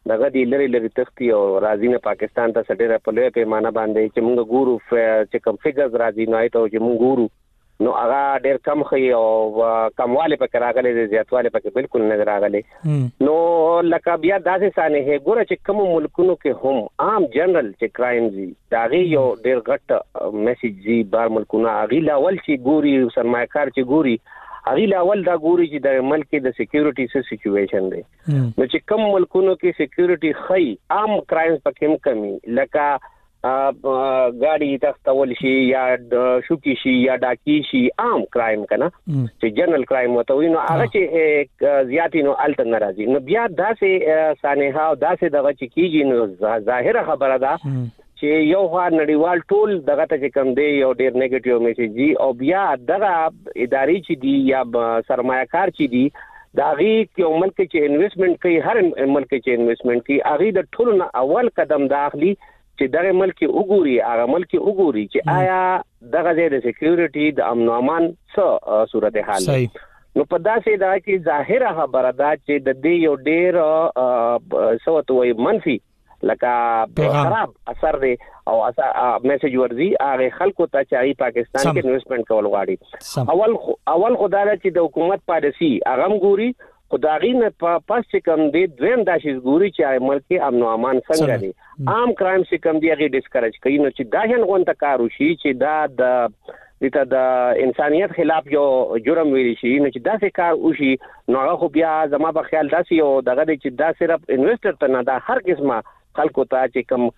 دغه دی لري لري تختی او راځي نه پاکستان ته سټره په لوی پیمانه باندې چې موږ ګورو چې کوم فګرز راځي نو ایته چې موږ ګورو نو هغه ډېر کم خي او کمواله پکې راغلي دي زیاتواله پکې بالکل نه راغلي نو لکه بیا داسې سانه هي ګوره چې کوم ملکونو کې هم عام جنرال چې کرایم دي دا غي یو ډېر غټ میسج دی بار ملکونه غي لاول چې ګوري سرمایکار چې ګوري اغه لاول دا ګوري چې د ملک د سکیورټي سره سچويشن دی نو چې کوم ملکونو کې سکیورټي خي عام کرایمز پکې کمی لکه غاډي تختول شي یا شوکی شي یا ډاکی شي عام کرایم کنه چې جنرال کرایم وته وي نو هغه چې زیاتی نو الته ناراضي نو بیا داسې سانحه او داسې دغه چې کیږي نو ظاهره خبره ده چې یو هغه نړیوال ټول دغه ته کوم دی یو ډیر نیگیټیو میسج دی او بیا دغه اداري چې دی یا سرمایه‌کار چې دی دا غي یو ملک چې انویسټمنٹ کوي هر ملک چې انویسټمنٹ کوي هغه د ټول نه اول قدم داخلي چې دغه ملک وګوري هغه ملک وګوري چې آیا دغه د سکیورټي د امن او امان څه صورتحال نو په داسې دا کې ظاهره خبره ده چې د دې یو ډیر سوتوي منفي لکه خراب اثر دی او میسج ورزي هغه خلکو ته چې پاکستان کې انویسټمنٹ کول غواړي اول اول خدای چې د حکومت پالیسی هغه ګوري خدای نه پاس چې کوم دی دویم داسې ګوري چې ملک امن او امان څنګه دی عام کرایم چې کوم دی هغه ډیسکریج کوي نو چې دا هن غونډه کار وشي چې دا د دته د انسانيت خلاف یو جرم ویل شي نو چې دا څه کار وشي نو هغه خو بیا زما په خیال داسې یو دغه چې دا صرف انویسټر ته نه دا هر قسمه خلکو ته چې کوم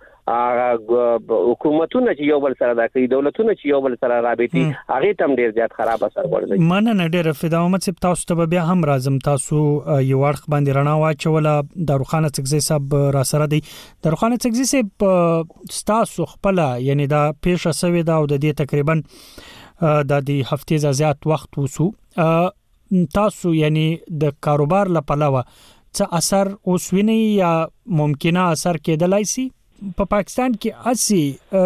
حکومتونه چې یو بل سره دا کوي دولتونه چې یو بل سره رابطي هغه تم ډیر زیات خراب اثر ورغی مننه ډیر فدا محمد صاحب تاسو ته بیا هم راځم تاسو یو وړخ باندې رڼا واچوله داروخانه څخه صاحب را سره دی داروخانه څخه صاحب تاسو خپل یعنی دا پیښه سوي دا او د دې تقریبا د دې هفتې زیات وخت وسو تاسو یعنی د کاروبار لپاره څه اثر اوس ویني یا ممکنه اثر کېدلای شي په پاکستان کې اسی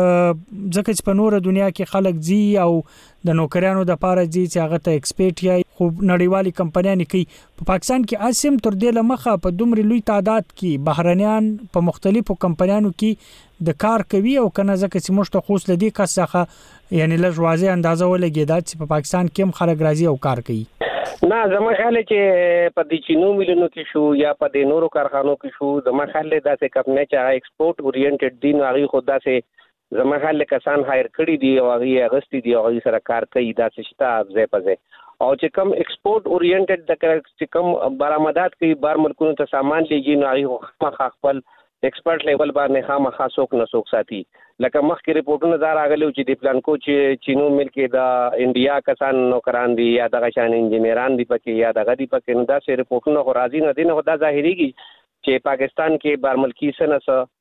ځکه چې په نور دنیا کې خلک زی او د نوکریانو د پاره زی چې هغه ته ایکسپیرټ یا خو نړیوالي کمپنیانې کوي په پاکستان کې اسیم تر دې لمخه په دومره لوی تعداد کې بهرنیان په مختلفو کمپنیانو کې د کار کوي او کنه ځکه چې موږ ته خوش لدی کسخه یعنی لږ اندازه ولګیدا چې په پاکستان کې هم خلک راځي او کار کوي نه زما خیال چې په دې چینو ملونو کې شو یا په دې نورو کارخانو کې شو زما خیال دا چې کمپنی چې ایکسپورټ اورینټډ دي نو هغه خود دا چې زما خیال کسان هایر کړی دي او هغه اغستی دي او هغه سره کار کوي دا چې شته ځای په ځای او چې کوم ایکسپورټ اورینټډ د چې کوم برآمدات کوي بار ملکونو ته سامان لیږي نو هغه خپل ایکسپرت لیول باندې خامخا څوک نه څوک ساتي لکه مخکې ریپورتونه دا راغلي چې د پلان کو چې چینو ملک د انډیا کسان نوکران دي یا دغه شان انجینران دي پکې یا دغه دي پکې نو دا سه ریپورتونه خو راځي نه دي نو دا ظاهريږي چې پاکستان کې بار ملکی سره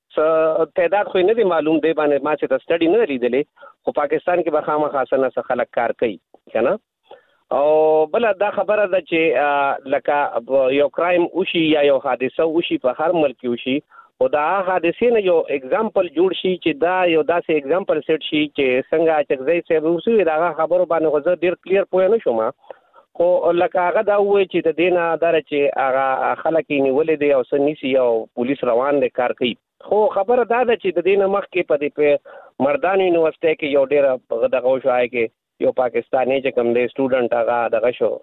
څه تعداد خو نه دي معلوم دی باندې ما چې سټډي نه لیدلې خو پاکستان کې به خامخا سره خلک کار کوي کنه او بل دا خبره ده چې لکه یو کرایم وشي یا یو حادثه وشي په هر ملک وشي او دا حادثه نه یو اگزامپل جوړ شي چې دا یو داسې اگزامپل سیټ شي چې څنګه چې ځای څه وسوي دا خبرو باندې غوړ ډیر کلیر پوه نه شوم خو لکه هغه دا وایي چې د دینه دار چې هغه خلک نیولې دي او سنيسي او پولیس روان دي کار کوي خو خبره دا ده چې د دینه مخ کې په دې مردان یونیورسيټي کې یو ډیر دغه شوای کې یو پاکستاني چې کوم دی سټوډنټ هغه دغه شو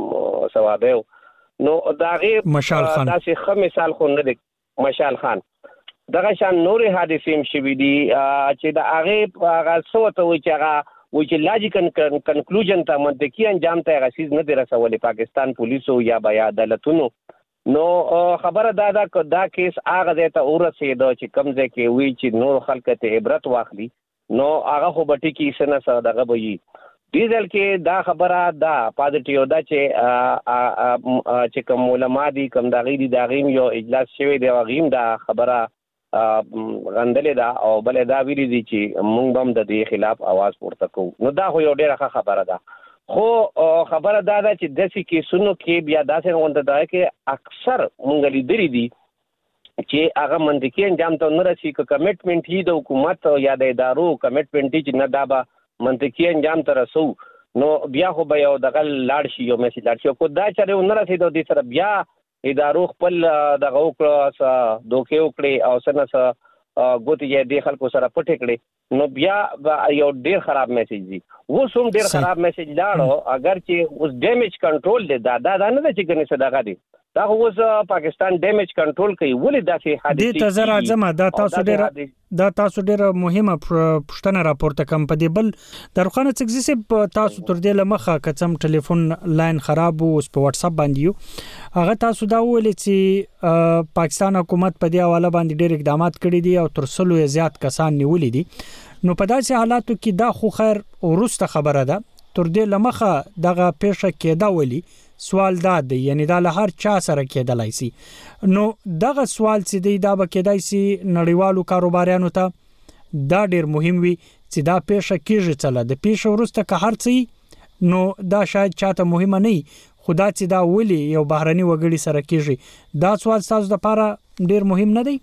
د ثوابو نو دا غي مشال خان داسې خه مثال خو نه دی مشال خان دغه شان نورې حادثې هم شوي دي چې د هغې هغه څه ورته وایي چې هغه وایي چې لاجیکل کنکلوژن ته منطقي انجام ته هغه څیز نه دی رسولی پاکستان پولیسو یا به یا عدالتونو نو خبره دا ده که دا کیس هغه ځای ته ورسېده چې کوم ځای کې وي چې نور خلکو ته عبرت واخلي نو هغه خو به ټکي څه نه څه دغه به وي دې ځل کې دا خبره دا پازیټیو ده چې چې کوم علما دي کوم دغې دي د هغې یو اجلاس شوی دی او هغې دا خبره غندلې ده او بلې دا ویلي دي چې موږ به هم د دې خلاف اواز پورته کوو نو دا خو یو ډېره ښه خبره ده خو خبره دا ده چې داسې کیسونو کې بیا داسې غونډه ده کې اکثر موږ لیدلي دي چې هغه منطقي انجام ته نه رسي که کمیټمنټ وي د حکومت یا د ادارو کمیټمنټ چې نه دا به منطقي انجام ته رسو نو بیا خو به یو دغه لاړ شي یو میسج لاړ شي خو دا چاره نه رسېدو دې سره بیا ادارو خپل دغه وکړه دوکې وکړي او سنه سره ګوتې یې د خلکو سره پټ کړي نو بیا یو ډیر خراب میسج دی و سوم ډیر خراب میسج لاړو اگر چې اوس ډیمیج کنټرول دی دا دا نه چې کني صدقه دی دا اوس پاکستان ډیمیج کنټرول کوي ولې داسې حادثه دي ته زرا اعظم دا تاسو ډیر دا تاسو ډیر مهمه پښتنه راپورته کوم په دې بل درخانه څنګه تاسو تر دې لمخه کڅم ټلیفون لاین خراب او په واتس اپ باندې یو هغه تاسو دا ولې چې پاکستان حکومت په دې حواله باندې ډیر اقدامات کړي دي او تر سلو زیات کسان نیولې دي نو په داسې حالاتو کې دا خو خیر ورسته خبره ده تر دې لمخه دغه پیښه کېدا ولي سوال دا دی یعنی دا له هر چا سره کېدلای شي نو دغه سوال چې دی دا به کېدای شي نړیوالو کاروباریانو ته دا ډیر مهم وي چې دا پیښه کېږي چله د پیښه ورسته که هر څه نو دا شاید چاته مهمه نه خدا چې دا ولي یو بهرني وګړي سره کېږي دا سوال تاسو لپاره ډیر مهم نه دی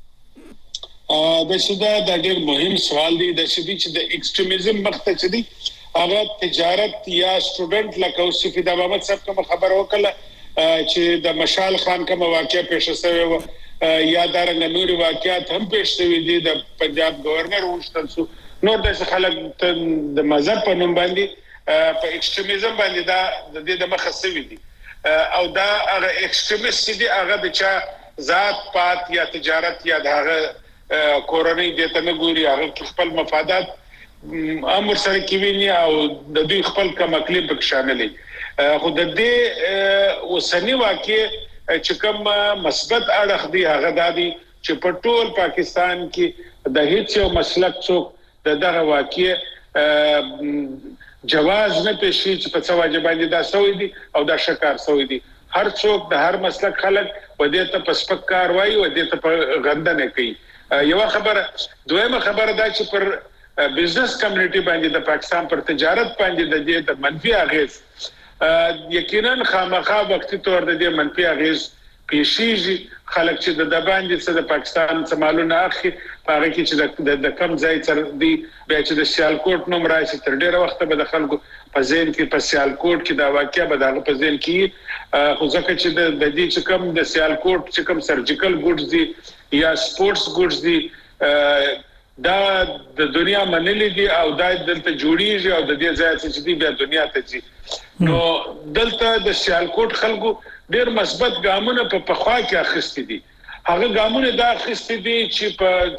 د شدا دا ډیر مهم سوال دی د شدي چې د ایکستریمیزم مخته چې دی هغه تجارت یا سټوډنټ لکه اوس فدا محمد صاحب کوم خبر وکړه چې د مشال خان کوم واقعیا پیښ شوی و یا دارنګ نور واقعیات هم پیښ شوی دي د پنجاب گورنر وشتل سو نو د خلک د مذهب په نوم باندې په ایکستریمیزم باندې دا د دې د مخه سوي دي او دا هغه ایکستریمیست دي هغه د چا ذات پات یا تجارت یا دغه کورونی د ته نه ګوري هغه خپل مفادات امر سره کیویني او د دوی خپل کوم اقلیم په شامل دي خو د دې وسنی واقع چې کوم مثبت اړخ دی هغه د دې چې په ټول پاکستان کې د هیڅ یو مسلک څوک دغه واقع جواز نه پېښې چې په څه واجب باندې دا سوي دي او دا شکار سوي دي هر څوک د هر مسلک خلک و دې ته پسپک کاروي و دې ته غنده نه کوي یو خبره دویمه خبره دا چې پر بزنس کمیونټي باندې د پاکستان پر تجارت باندې د دې د منفي اغیز یقینا خامخا وختي تور د دې منفي اغیز پیشيږي خلک چې د باندې څخه د پاکستان سمالونه اخی هغه کې چې د کم ځای تر دی بیا چې د سیالکوټ نوم راشي تر ډیره وخت به د خلکو په ځین کې په سیالکوټ کې دا واقعیا به د په ځین کې خو ځکه چې د دې چې کم د سیالکوټ چې کم سرجیکل ګوډز دي یا سپورتس ګوډز دي دا د دنیا منلې دي او دا دلته جوړیږي او د دې ځای چې دی بیا دنیا ته ځي نو دلته د سیالکوټ خلکو ډیر مثبت ګامونه په پخوا کې اخیستي دي هغه ګامونه دا اخیستي دي چې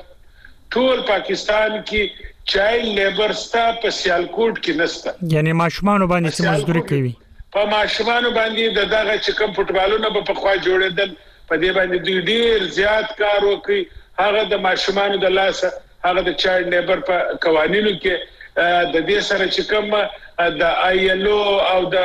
په ټول پاکستان کې چایلډ لیبر ستا په سیالکوټ کې نشته یعنی ماشومان باندې څه مزدوري کوي په ماشومان باندې د دغه چې کوم فوټبالونه په پخوا جوړېدل په دې باندې دوی ډیر زیات کار وکړي هغه د ماشومان د لاسه هغه د چایلډ لیبر په قوانینو کې د دې سره چې کوم د آی ایل او او د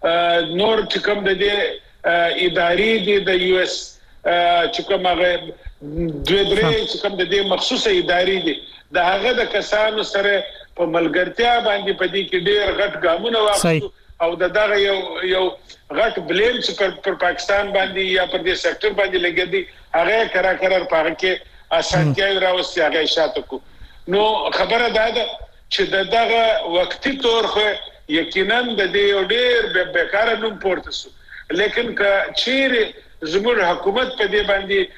نور چې کوم د دې ادارې دي د یو اس چې کوم هغه دوه درې چې کوم د دې مخصوصه ادارې دي د هغه د کسانو سره په ملګرتیا باندې په دې کې ډېر غټ ګامونه واخلو او د دغه یو یو غټ بلیم چې پر, پر پاکستان باندې یا پر دې سېکټر باندې لګیدي هغه کرا کرا پاره کې اسانتیاوي راوستي هغه شاته کو نو خبره ده چې دغه وختي تور خو یقینا د دې یو ډېر بیکاره نوم پورته سو لیکن که چیرې زموږ حکومت په دې باندې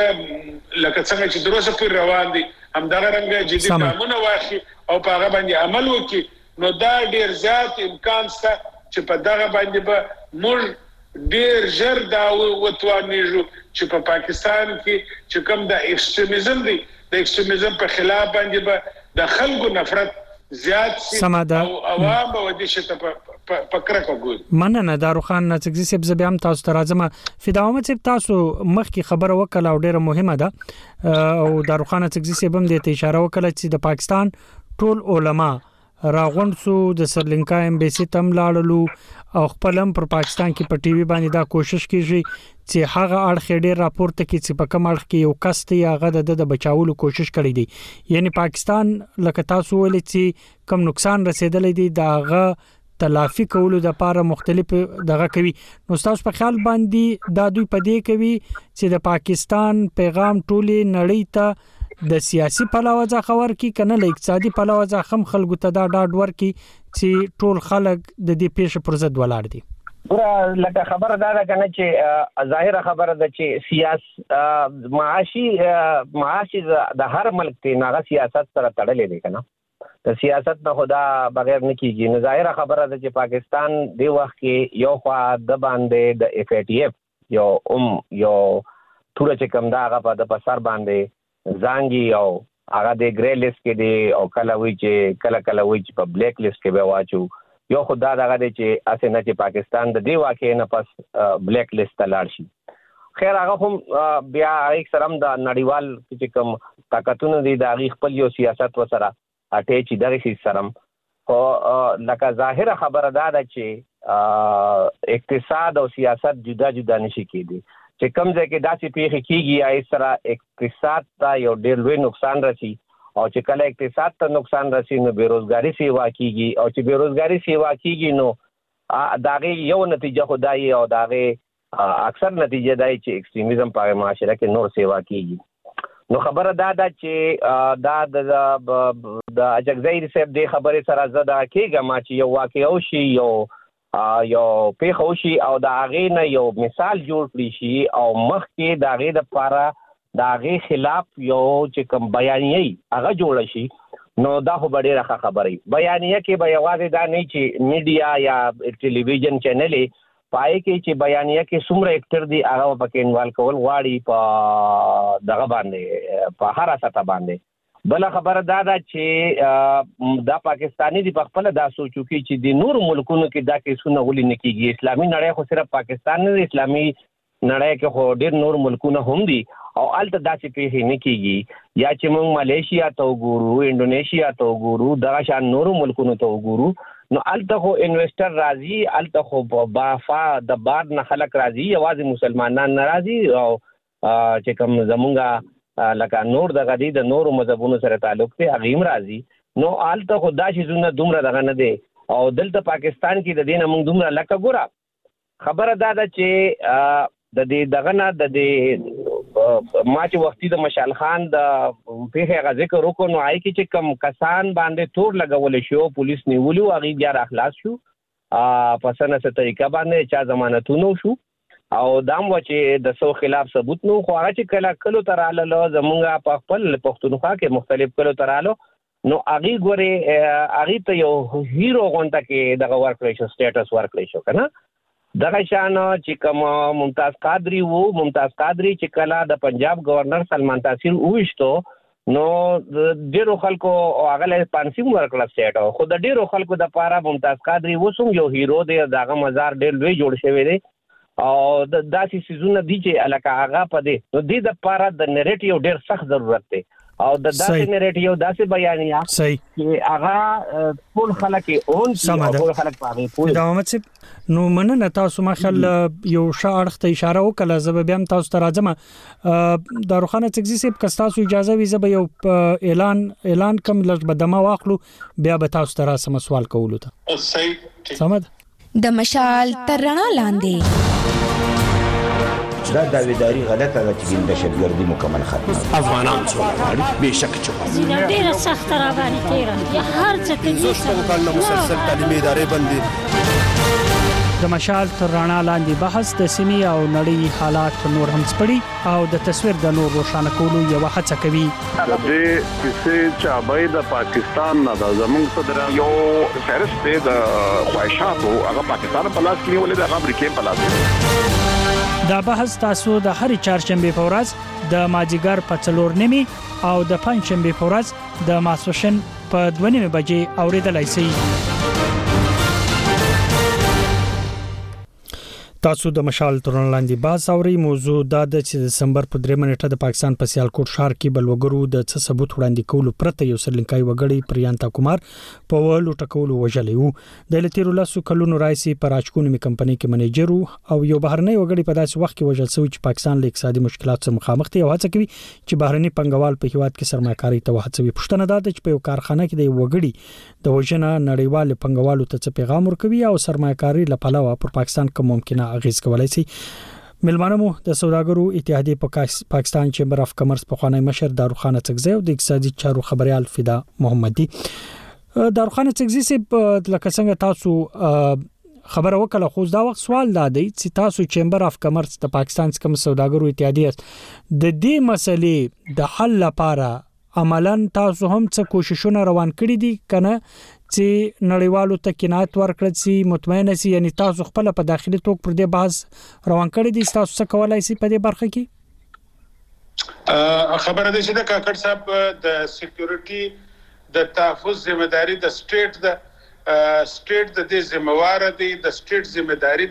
څه لکه څنګه چې دروسه پر روان دي همدغه رنګ جدي ګامونه واخلي او په هغه باندې عمل وکړي نو دا ډېر زیات امکان شته چې په دغه باندې به موږ ډېر ژر دا وتوانیږو چې په پاکستان کې چې کوم د ایکستریمیزم دی د ایکستریمیزم په خلاف باندې به د خلکو نفرت زیات سي او عوام به د شته په پکرکه ګوري مننه داروخان نڅګزي سب زبيام تاسو ته راځم فداومت سب تاسو مخکې خبره وکړه او ډیره مهمه ده او داروخان نڅګزي سب هم د اشاره وکړه چې د پاکستان ټول علما راغون سو د سرلنکا امبیسي تم لاړلو او خپلم پر پاکستان کې په ټي وي باندې دا کوشش کیږي چې هغه اړخ ډیر راپورته کړي چې په کوم اړخ کې یو کس ته هغه د بچاولو کوشش کړي دي یعنی پاکستان لکه تاسو ولې چې کم نقصان رسیدلی دی داغه تلافي کولو د لپاره مختلف دغه کوي نو تاسو په خیال باندې دا دوی پدې کوي چې د پاکستان پیغام ټولي نړۍ ته د سیاسي پلوه ځخه ورکی کنه ل اقتصادي پلوه ځخه خلکو ته دا ډاډ ورکی چې ټول خلک د دې پیښه پر ضد ولاړ دي ګوره لکه خبره دا ده کنه چې ظاهره خبره ده چې سیاست معاشي معاشي د هر ملک ته ناغه سیاست سره تړلې دي کنه د سیاست نه خدا بغیر نه کیږي. نو ظاهره خبره ده چې پاکستان دی وخت کې یو خوا د باندې د اف ای ټی اف یو ام یو ټول چې کوم دا هغه په د پسر باندې ځانګي او هغه د ګری لیست کې دی او کله وی چې کله کله وی چې په بلیک لیست کې به واچو. یو خدا دغه دی چې اسنه چې پاکستان د دی واقع نه پس بلیک لیست ته لاړ شي. خیر هغه هم بیا یک سرم د نړیوال چې کوم طاقتونه دي د خپل یو سیاست وسره اټه چې دغه شي سرم او لکه ظاهره خبره ده چې اقتصاد او سیاست جدا جدا نشي کېدي چې کوم ځای کې داسې پیښې کیږي یا اس طرح اقتصاد ته یو ډېر لوی نقصان رسي او چې کله اقتصاد ته نقصان رسي نو بیروزګاری سیوا کیږي او چې بیروزګاری سیوا کیږي نو داغه یو نتیجه خدای او داغه اکثر نتیجه دی چې ایکستریمیزم په معاشره کې نور سیوا کیږي. نو خبره دا ده چې دا د اجازه صاحب د خبرې سره زده کېږه ما چې یو واقع او شی یو یو پیښه وشي او د هغې نه یو مثال جوړ کړي شي او مخکې د هغې دپاره د هغې خلاف یو چې کوم بیانیه هغه جوړه شي نو دا خو به ډېره ښه خبره وي. بیانیه کې به یوازې دا نه چې میډیا یا ټلویزیون چینلې پای کې چې بیانیه کې څومره اکټر دي هغه پکې انوالو کول غواړي په دغه باندې په هره سطح باندې. بل خبره دا ده چې دا پاکستانی دی په خپل دا سوچو کې چې د نور ملکونو کې دا کیسونه ولې نه کیږي. اسلامي نړۍ خو صرف پاکستان نه دی، اسلامي نړۍ کې خو ډېر نور ملکونه هم دي او الته داسې پیښې نه کیږي. یا چې موږ ملیشیا ته وګورو، انډونیشیا ته وګورو، دغه شان نور ملکونو ته وګورو نو الته خو انویسټر راځي، الته خو بافا د بار نه خلک راځي، یوازې مسلمانان نه راځي او چې کوم زمونږه لکه نور دغه دي د نورو مذهبونو سره تعلق دی هغه هم راځي. نو الته خو دا شیزونه دومره دغه نه دی او دلته پاکستان کې د دې نه موږ دومره لکه ګوره خبره دا ده چې د دې دغه نه د دې ما چې وختي د مشال خان د پیښې هغه ذکر وکړو نو هغې کې چې کم کسان باندې تور لګولی شو پولیس نیولي وو هغوی بیا راخلاص شو په څه نه څه طریقه باندې چا ضمانتونه شو او دا هم وه چې د څو خلاف ثبوت نه خو هغه چې کله کلو ته راغله زمونږ په خپل پښتونخوا کې مختلف کلو ته راغلو نو هغې ګورې هغې ته یو هیرو غونډه کې دغه ورکړی شو سټیټس ورکړی شو که نه. دغه شان چې کوم ممتاز قادری وو ممتاز قادری چې کله د پنجاب گورنر سلمان تاثیر وویشتو نو ډیرو خلکو هغه له پانسي ورکړه سټیټ خو د ډیرو خلکو د پاره ممتاز قادری وسوم یو هیرو دی دغه مزار ډیر لوی جوړ شوی دی او د داسې سيزونه دي چې الکه هغه پدې نو د د پاره د نریټیو ډیر سخت ضرورت دی او د داسې نریټیو داسې بیانیا چې هغه ټول خلک اون او ټول خلک پاره پوه دا مطلب نو مننه تاسو مخل یو شاړخ ته اشاره وکړه زه به هم تاسو ته راځم داروخانه تکزي سیب که تاسو اجازه وي زه به یو اعلان اعلان کوم لږ بدمه واخلو بیا به تاسو ته راسم سوال کولو ته صحیح سمد د مشال تر رڼا لاندې دا داویداری غلطه ده چې د شبګردي مکمل ختم افغانان څو بهشکه چې زینه ډیره سخت را باندې تیرا یا هر څه کې زوستو کال مسلسل تعلیمي ادارې باندې د مشال تر رڼا لاندې بحث د سیمې او نړۍ حالات نور هم سپړي او د تصویر د نور روښانه کولو یو هڅه کوي. د دې کیسې چې ابای د پاکستان نه د زموږ صدر یو فهرست دی د خواهشاتو هغه پاکستان په لاس کې ولې د امریکا په لاس کې. دا بحث تاسو د هرې چهارشنبه په ورځ د ماجیګر په څلور نیمه او د پنځشنبه په ورځ د ماسوشن په دوه نیمه بجې اوریدلای شئ. تاسو د مشال ترن لاندې باز اوري موضوع دا د دسمبر په درې منټه د پاکستان په سیالکوټ ښار کې بل وګړو د څه ثبوت وړاندې کولو پرته یو سرلنکای وګړي پریانتا کومار په ولو ټکولو وژلی وو. د لتیرو لاسو کلونو رئیس په راجکونو کمپنۍ کې منیجر او یو بهرنی وګړي په داسې وخت کې وژل شوی چې پاکستان له اقتصادي مشکلاتو سره مخامخ دی او هڅه کوي چې بهرنی پنګوال په هیواد کې سرمایه‌کاري ته وهڅوي. پښتنه دا ده چې په یو کارخانه کې د وګړي د وژنه نړیوال پنګوالو ته څه پیغام ورکوي او سرمایه‌کاري لپاره پر پاکستان کوم ممکنه اغیز کولای شي. ملمانه مو د سوداګرو اتحادیه په پاکستان چیمبر اف کامرس په خوانی مشر داروخانه تکزی او د اقتصادي چارو خبريال فدا محمدي. داروخانه تکزی سه لکه څنګه تاسو خبره وکړه. خو دا وخت سوال دا دی چې تاسو چیمبر اف کمرس د پاکستان څخه سوداګرو اتحادیه د دې مسلې د حل لپاره عملاً تاسو هم څه کوششونه روان کړی دي کنه چې نړیوالو ته قناعت ورکړي چې مطمئن شي، یعنی تاسو خپل په داخلي توګه پر دې بحث روان کړی دي، تاسو څه کولای شئ په دې برخه کې؟ خبره ده چې د کاکړ صاحب د سکیورټي د تحفظ ذمہداري د سټیټ د سټیټ د دې ذمہوار دی، د سټیټ ذمہداري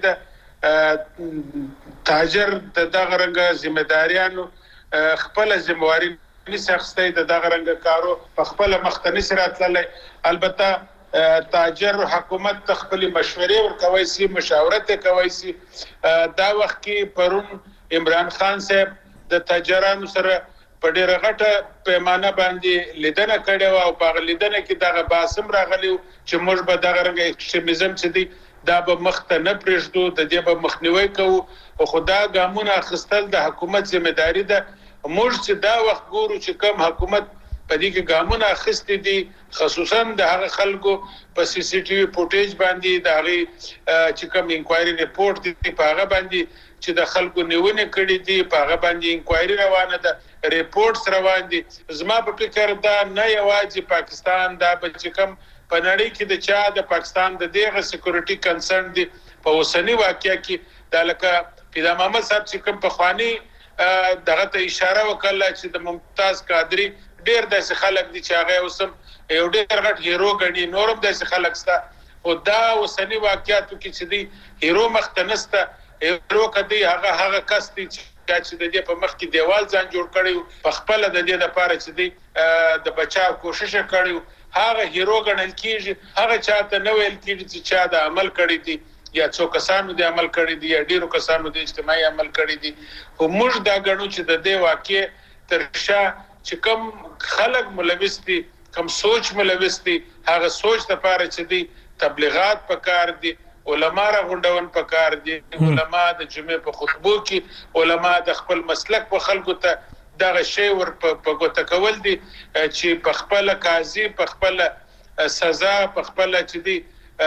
د تاجر د دغه رنګ ذمہداریانو خپل ذمہواری نسخته د دغه رنګ کارو په خپل مختنی سراتللی. البته تاجر حکومت تخپل مشورې ورکوي سي، مشاورت کوي سي. دا وخت کې پرون عمران خان صاحب د تاجرانو سره په ډیره غټه پیمانه باندې لیدنه کړې او په لیدنه کې دغه باسم راغلی چې موږ به دغه رنګ ایکستریمizm چې دی دا به مخته نه پرېږدو، د دې به مخنیوي کوو. او خدا ګامونه اخیستل د حکومت ذمہداري ده. موږ چې دا وخت ګورو چې کوم حکومت په دې کې ګامونه اخیستي دي، خصوصا د هغه خلکو په سی سی ټي وي فوټیج باندې د هغه چې کوم انکوایري ریپورت دي په هغه باندې چې د خلکو نیونه کړي دي، په هغه باندې انکوایري روانه ده، ریپورتس روان دي. زما په فکر دا نه یوازې پاکستان دا چې کوم په نړۍ کې د چا د پاکستان د دغه سکیورټي کنسرن دي په اوسنی واقعیا کې د لکه پیدا محمد صاحب چې کوم په خواني دغه ته اشاره وکړه چې د ممتاز قادری ډیر داسې خلک دي چې هغه اوسم یو ډیر غټ هیرو غني، نورم داسې خلک ستا. او دا اوسنی واقعیاتو کې چې دی هیرو مختنسته هیرو کدی هغه هغه کس دي چې د دې په مخ کې دیوال ځان جوړ کړی په خپل د دې لپاره چې دی د بچاو کوشش کړی، هغه هیرو غنل کیږي. هغه چاته نو ویل کیږي چې چا د عمل کړی دي یا څو کسانو د عمل کړی دي یا ډیرو کسانو د اجتماعي عمل کړی دي. او موږ دا غنو چې د دې واقع ترشا چې کوم خلک ملوث دي، کوم سوچ ملوث دي، هغه سوچ د لپاره چې دی تبلیغات پکار دي، علما را غونډون پکار دي، علما د جمعې په خطبو کې علما د خپل مسلک په خلکو ته دغه شی ور په ګوته کول دي چې په خپل قاضي په خپل سزا په خپل چې دی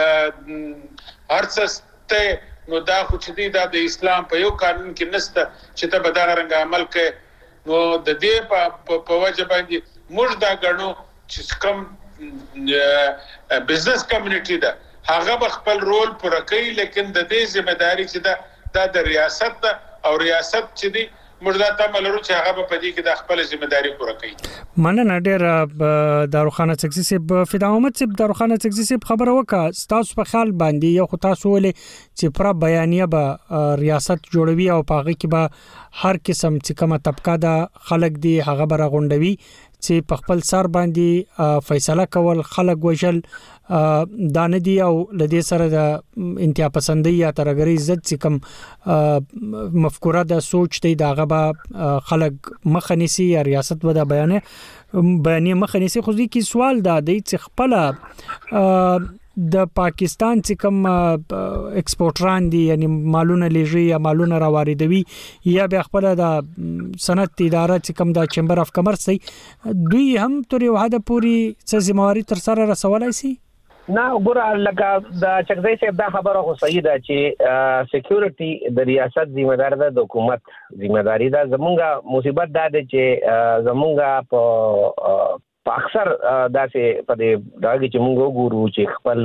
هرڅه نو دا خو چې دی دا د اسلام په یو قانون کې نسته چې ته به دغه رنګ عمل کوي. نو د دې په وجه باندې موږ دا غنو چې کوم بزنس کمیونټي ده هغه به خپل رول پوره کوي، لیکن د دې ذمہداري چې دا د ریاست ده او ریاست چې دی موږ دا تمه لرو چې هغه په دې کې د خپل ذمہداري پوره کوي. مننه ډیر داروخانه چکزي صاحب. فدا محمد صاحب داروخانه چکزي صاحب خبره وکړه تاسو په خیال باندې یو خو تاسو ولې چې پر بیانیه به ریاست جوړوي او پاغه کې به هر قسم چې کومه طبقه د خلک دی هغه به راغونډوي چې په خپل سر باندې فیصله کول، خلک وشل دا نه دی او لدې سره د انتها پسندي یا ترګری عزت چې کوم مفکوره د سوچ دی داغه به خلک مخنيسي یا ریاست ودا بیان بیان مخنيسي. خو دې کې سوال دا دی چې خپل د پاکستان چې کوم ایکسپورټران دي یعنی مالونه لېږي یا مالونه راواردوي یا به خپل د صنعت اداره چې کوم د چیمبر اف کمرس دی دوی هم تر یو حد پوري څه ذمہواری تر سره رسولای شي؟ نه ګوره لکه د چکزی صاحب دا خبره خو صحیح ده چې سکیورټي د ریاست ذمہدار ده، د حکومت ذمہداري ده. زمونږه مصیبت دا ده چې زمونږه په په اکثر داسې په دې داږي چې موږ وګورو چې خپل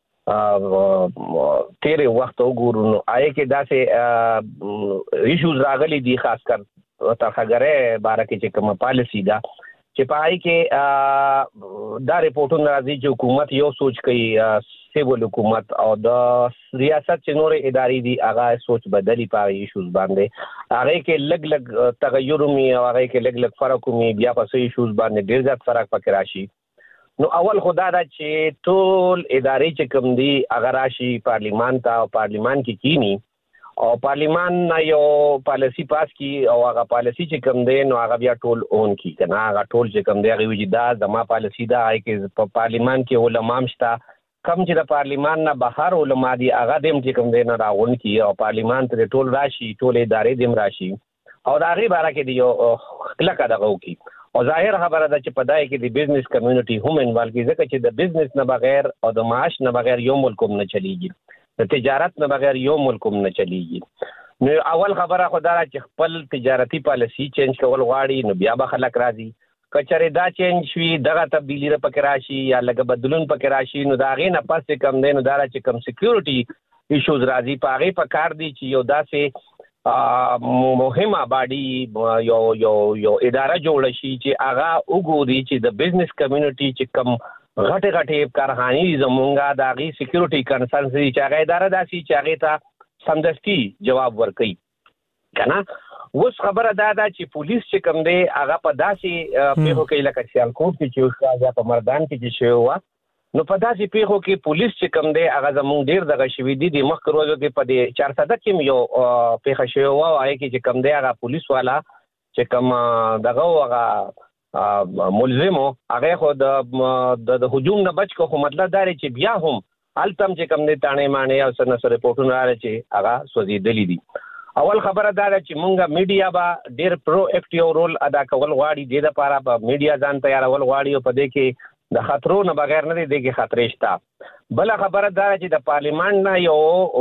تیرې وخت وګورو نو آی کې داسې ایشوز راغلي دي، خاص کر ترخګره باره کې چې کومه پالیسی ده چې پای کې دا ریپورتونه راځي چې حکومت یو سوچ کوي، سیول حکومت او د ریاست چې نور ادارې دي هغه سوچ بدلی پاره ایشوز باندې هغه کې لګ لګ تغیر می او هغه کې لګ لګ فرق می بیا په ایشوز باندې ډیر ځات فرق پکې راشي. نو اول خدا دا چې ټول ادارې چې کوم دي هغه راشي پارلیمان ته او پارلیمان کې کینی او پارلیمان یو پالیسی پاس کی او هغه پالیسی چې کوم دی نو هغه بیا ټول اون کی کنه هغه ټول چې کوم دی هغه وجدا زما پالیسی دا آی کې په پارلیمان کې علما مشتا کم چې د پارلیمان نه بهر علما دي هغه دیم چې کوم دی نه راغون کی او پارلیمان ته ټول راشي ټول ادارې دیم راشي او دا غي بارا کې دی یو کلکه دغه کی او ظاهر خبره ده چې په دای کې د بزنس کمیونټي هم انوالو کی ځکه چې د بزنس نه بغیر او د معاش نه بغیر یو ملک هم نه چلیږي. د تجارت نه بغیر یو ملک هم نه چلیږي نو اول خبره خدای چې خپل تجارتي پالیسی چینج کول غواړي نو بیا به خلک راځي کچره دا چینج شوي دغه تبدیلی را پکې راشي یا لږ بدلون پکې راشي نو دا غي نه پاسې کم دی نو دا چې کم سکیورټي ایشوز راځي پاره په کار دي چې یو داسې مهمه باډي یو یو یو اداره جوړ شي چې هغه وګوري چې د بزنس کمیونټي چې کم غټه غټه کارخانې زمونږه د غي سکیورټي کنسرنز چې هغه اداره داسي چې هغه ته سمدستي جواب ورکړي کنه اوس خبره دا ده چې پولیس چې کوم دی هغه په داسې پیښو کې لکه سیالکوټ کې چې یا په مردان کې چې شوی و نو په داسې پیښو کې پولیس چې کوم دی هغه زموږ ډیر دغه شوی دي د مخ کروزو کې په دې چار سده کې یو پیښه شوی و او هغه کې چې کوم دی هغه پولیس والا چې کوم دغه هغه ملزمو هغه خو د د هجوم نه بچ کو خو مطلب دا دی چې بیا هم التم چې کوم دی تانه مانه او سن سره رپورټونه راځي چې هغه سوځیدلی دي اول خبره دا ده چې مونږه میډیا با ډیر پرو اکټیو رول ادا کول غواړي د لپاره په میډیا ځان تیارول غواړي او په دې کې د خطرو نه بغیر نه دی دغه خطرې شته بل خبره دا چې د پارلیمان نه یو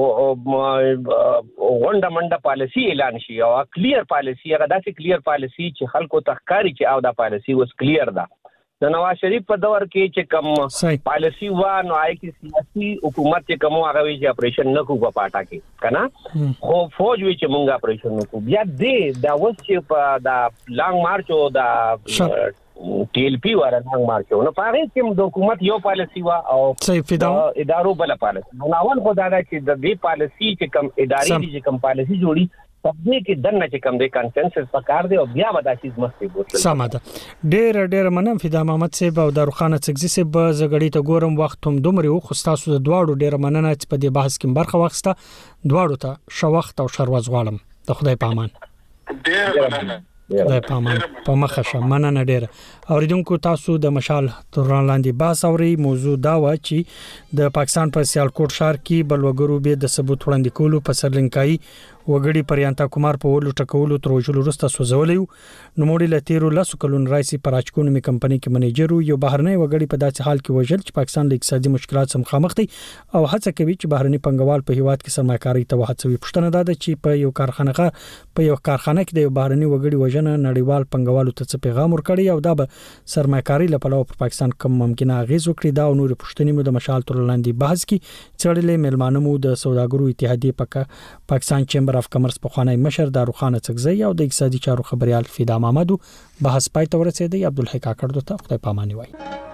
غونډه منډه پالیسی اعلان شي او کلیر پالیسی هغه داسې کلیر پالیسی چې خلکو تخکاری چې او دا پالیسی وس کلیر ده د نواز شریف په دور کې چې کوم پالیسی و نو آی کی سیاسي حکومت چې کوم هغه وی چې اپریشن نه کوو په پاټا کې کنه خو فوج وی چې مونږه اپریشن نه کوو بیا دې دا وس چې په دا لانګ مارچ او دا ټي ال پی واره لانګ مارچ نو په هغه کې د حکومت یو پالیسی و او ادارو بل پالیسی نو اول خدای دا چې د دې پالیسی چې کوم اداري دي چې کوم پالیسی جوړي په دې کې دنه چې کوم دی کنسنسس پکار دی او بیا ودا شي مستي بوتل سماده ډېر ډېر منم فدا محمد صاحب او داروخانه څګزي صاحب زګړی ته ګورم وخت هم دومره او خستاسو د دواړو ډېر مننه چې په دې بحث کې برخه واخسته دواړو ته شو وخت او شرواز غواړم د خدای په امان ډېر مننه د پامان په مخه شمنه نه ډېر اوریدونکو تاسو د مشال توران لاندې باس اوري موضوع دا و چې د پاکستان په سیالکوټ ښار کې بلوګرو به د ثبوت وړاندې کولو په سرلنکای وګړي پریانتا کومار په ولو ټکولو تر وجلو رسته سوزولیو نو موډي لتیرو لاسو کلون رئیس پراچکون می کمپنی کې منیجر یو بهرنی وګړي په داسې حال کې وژل چې پاکستان له اقتصادي مشکلات سره مخامخ دي او هڅه کوي چې بهرنی پنګوال په هیواد کې سرمایه‌کاري ته وهڅوي پښتنه ده چې په یو کارخانه په یو کارخانه کې د بهرنی وګړي وژنه نړیوال پنګوالو ته څه پیغام ورکړي او دا به سرمایه‌کاري لپاره په پاکستان کوم ممکنه اغیز وکړي دا نور پښتني مو د مشال تر لاندې بحث کې چړلې ملمانو مو د سوداګرو اتحادیه په پاکستان چیمبر اف کمرس په خوانی مشر داروخانه څګزی او د اقتصادي چارو خبريال فدا محمد بحث پای ته ورسېدی عبدالحق کاکړ دته خدای پاماني وای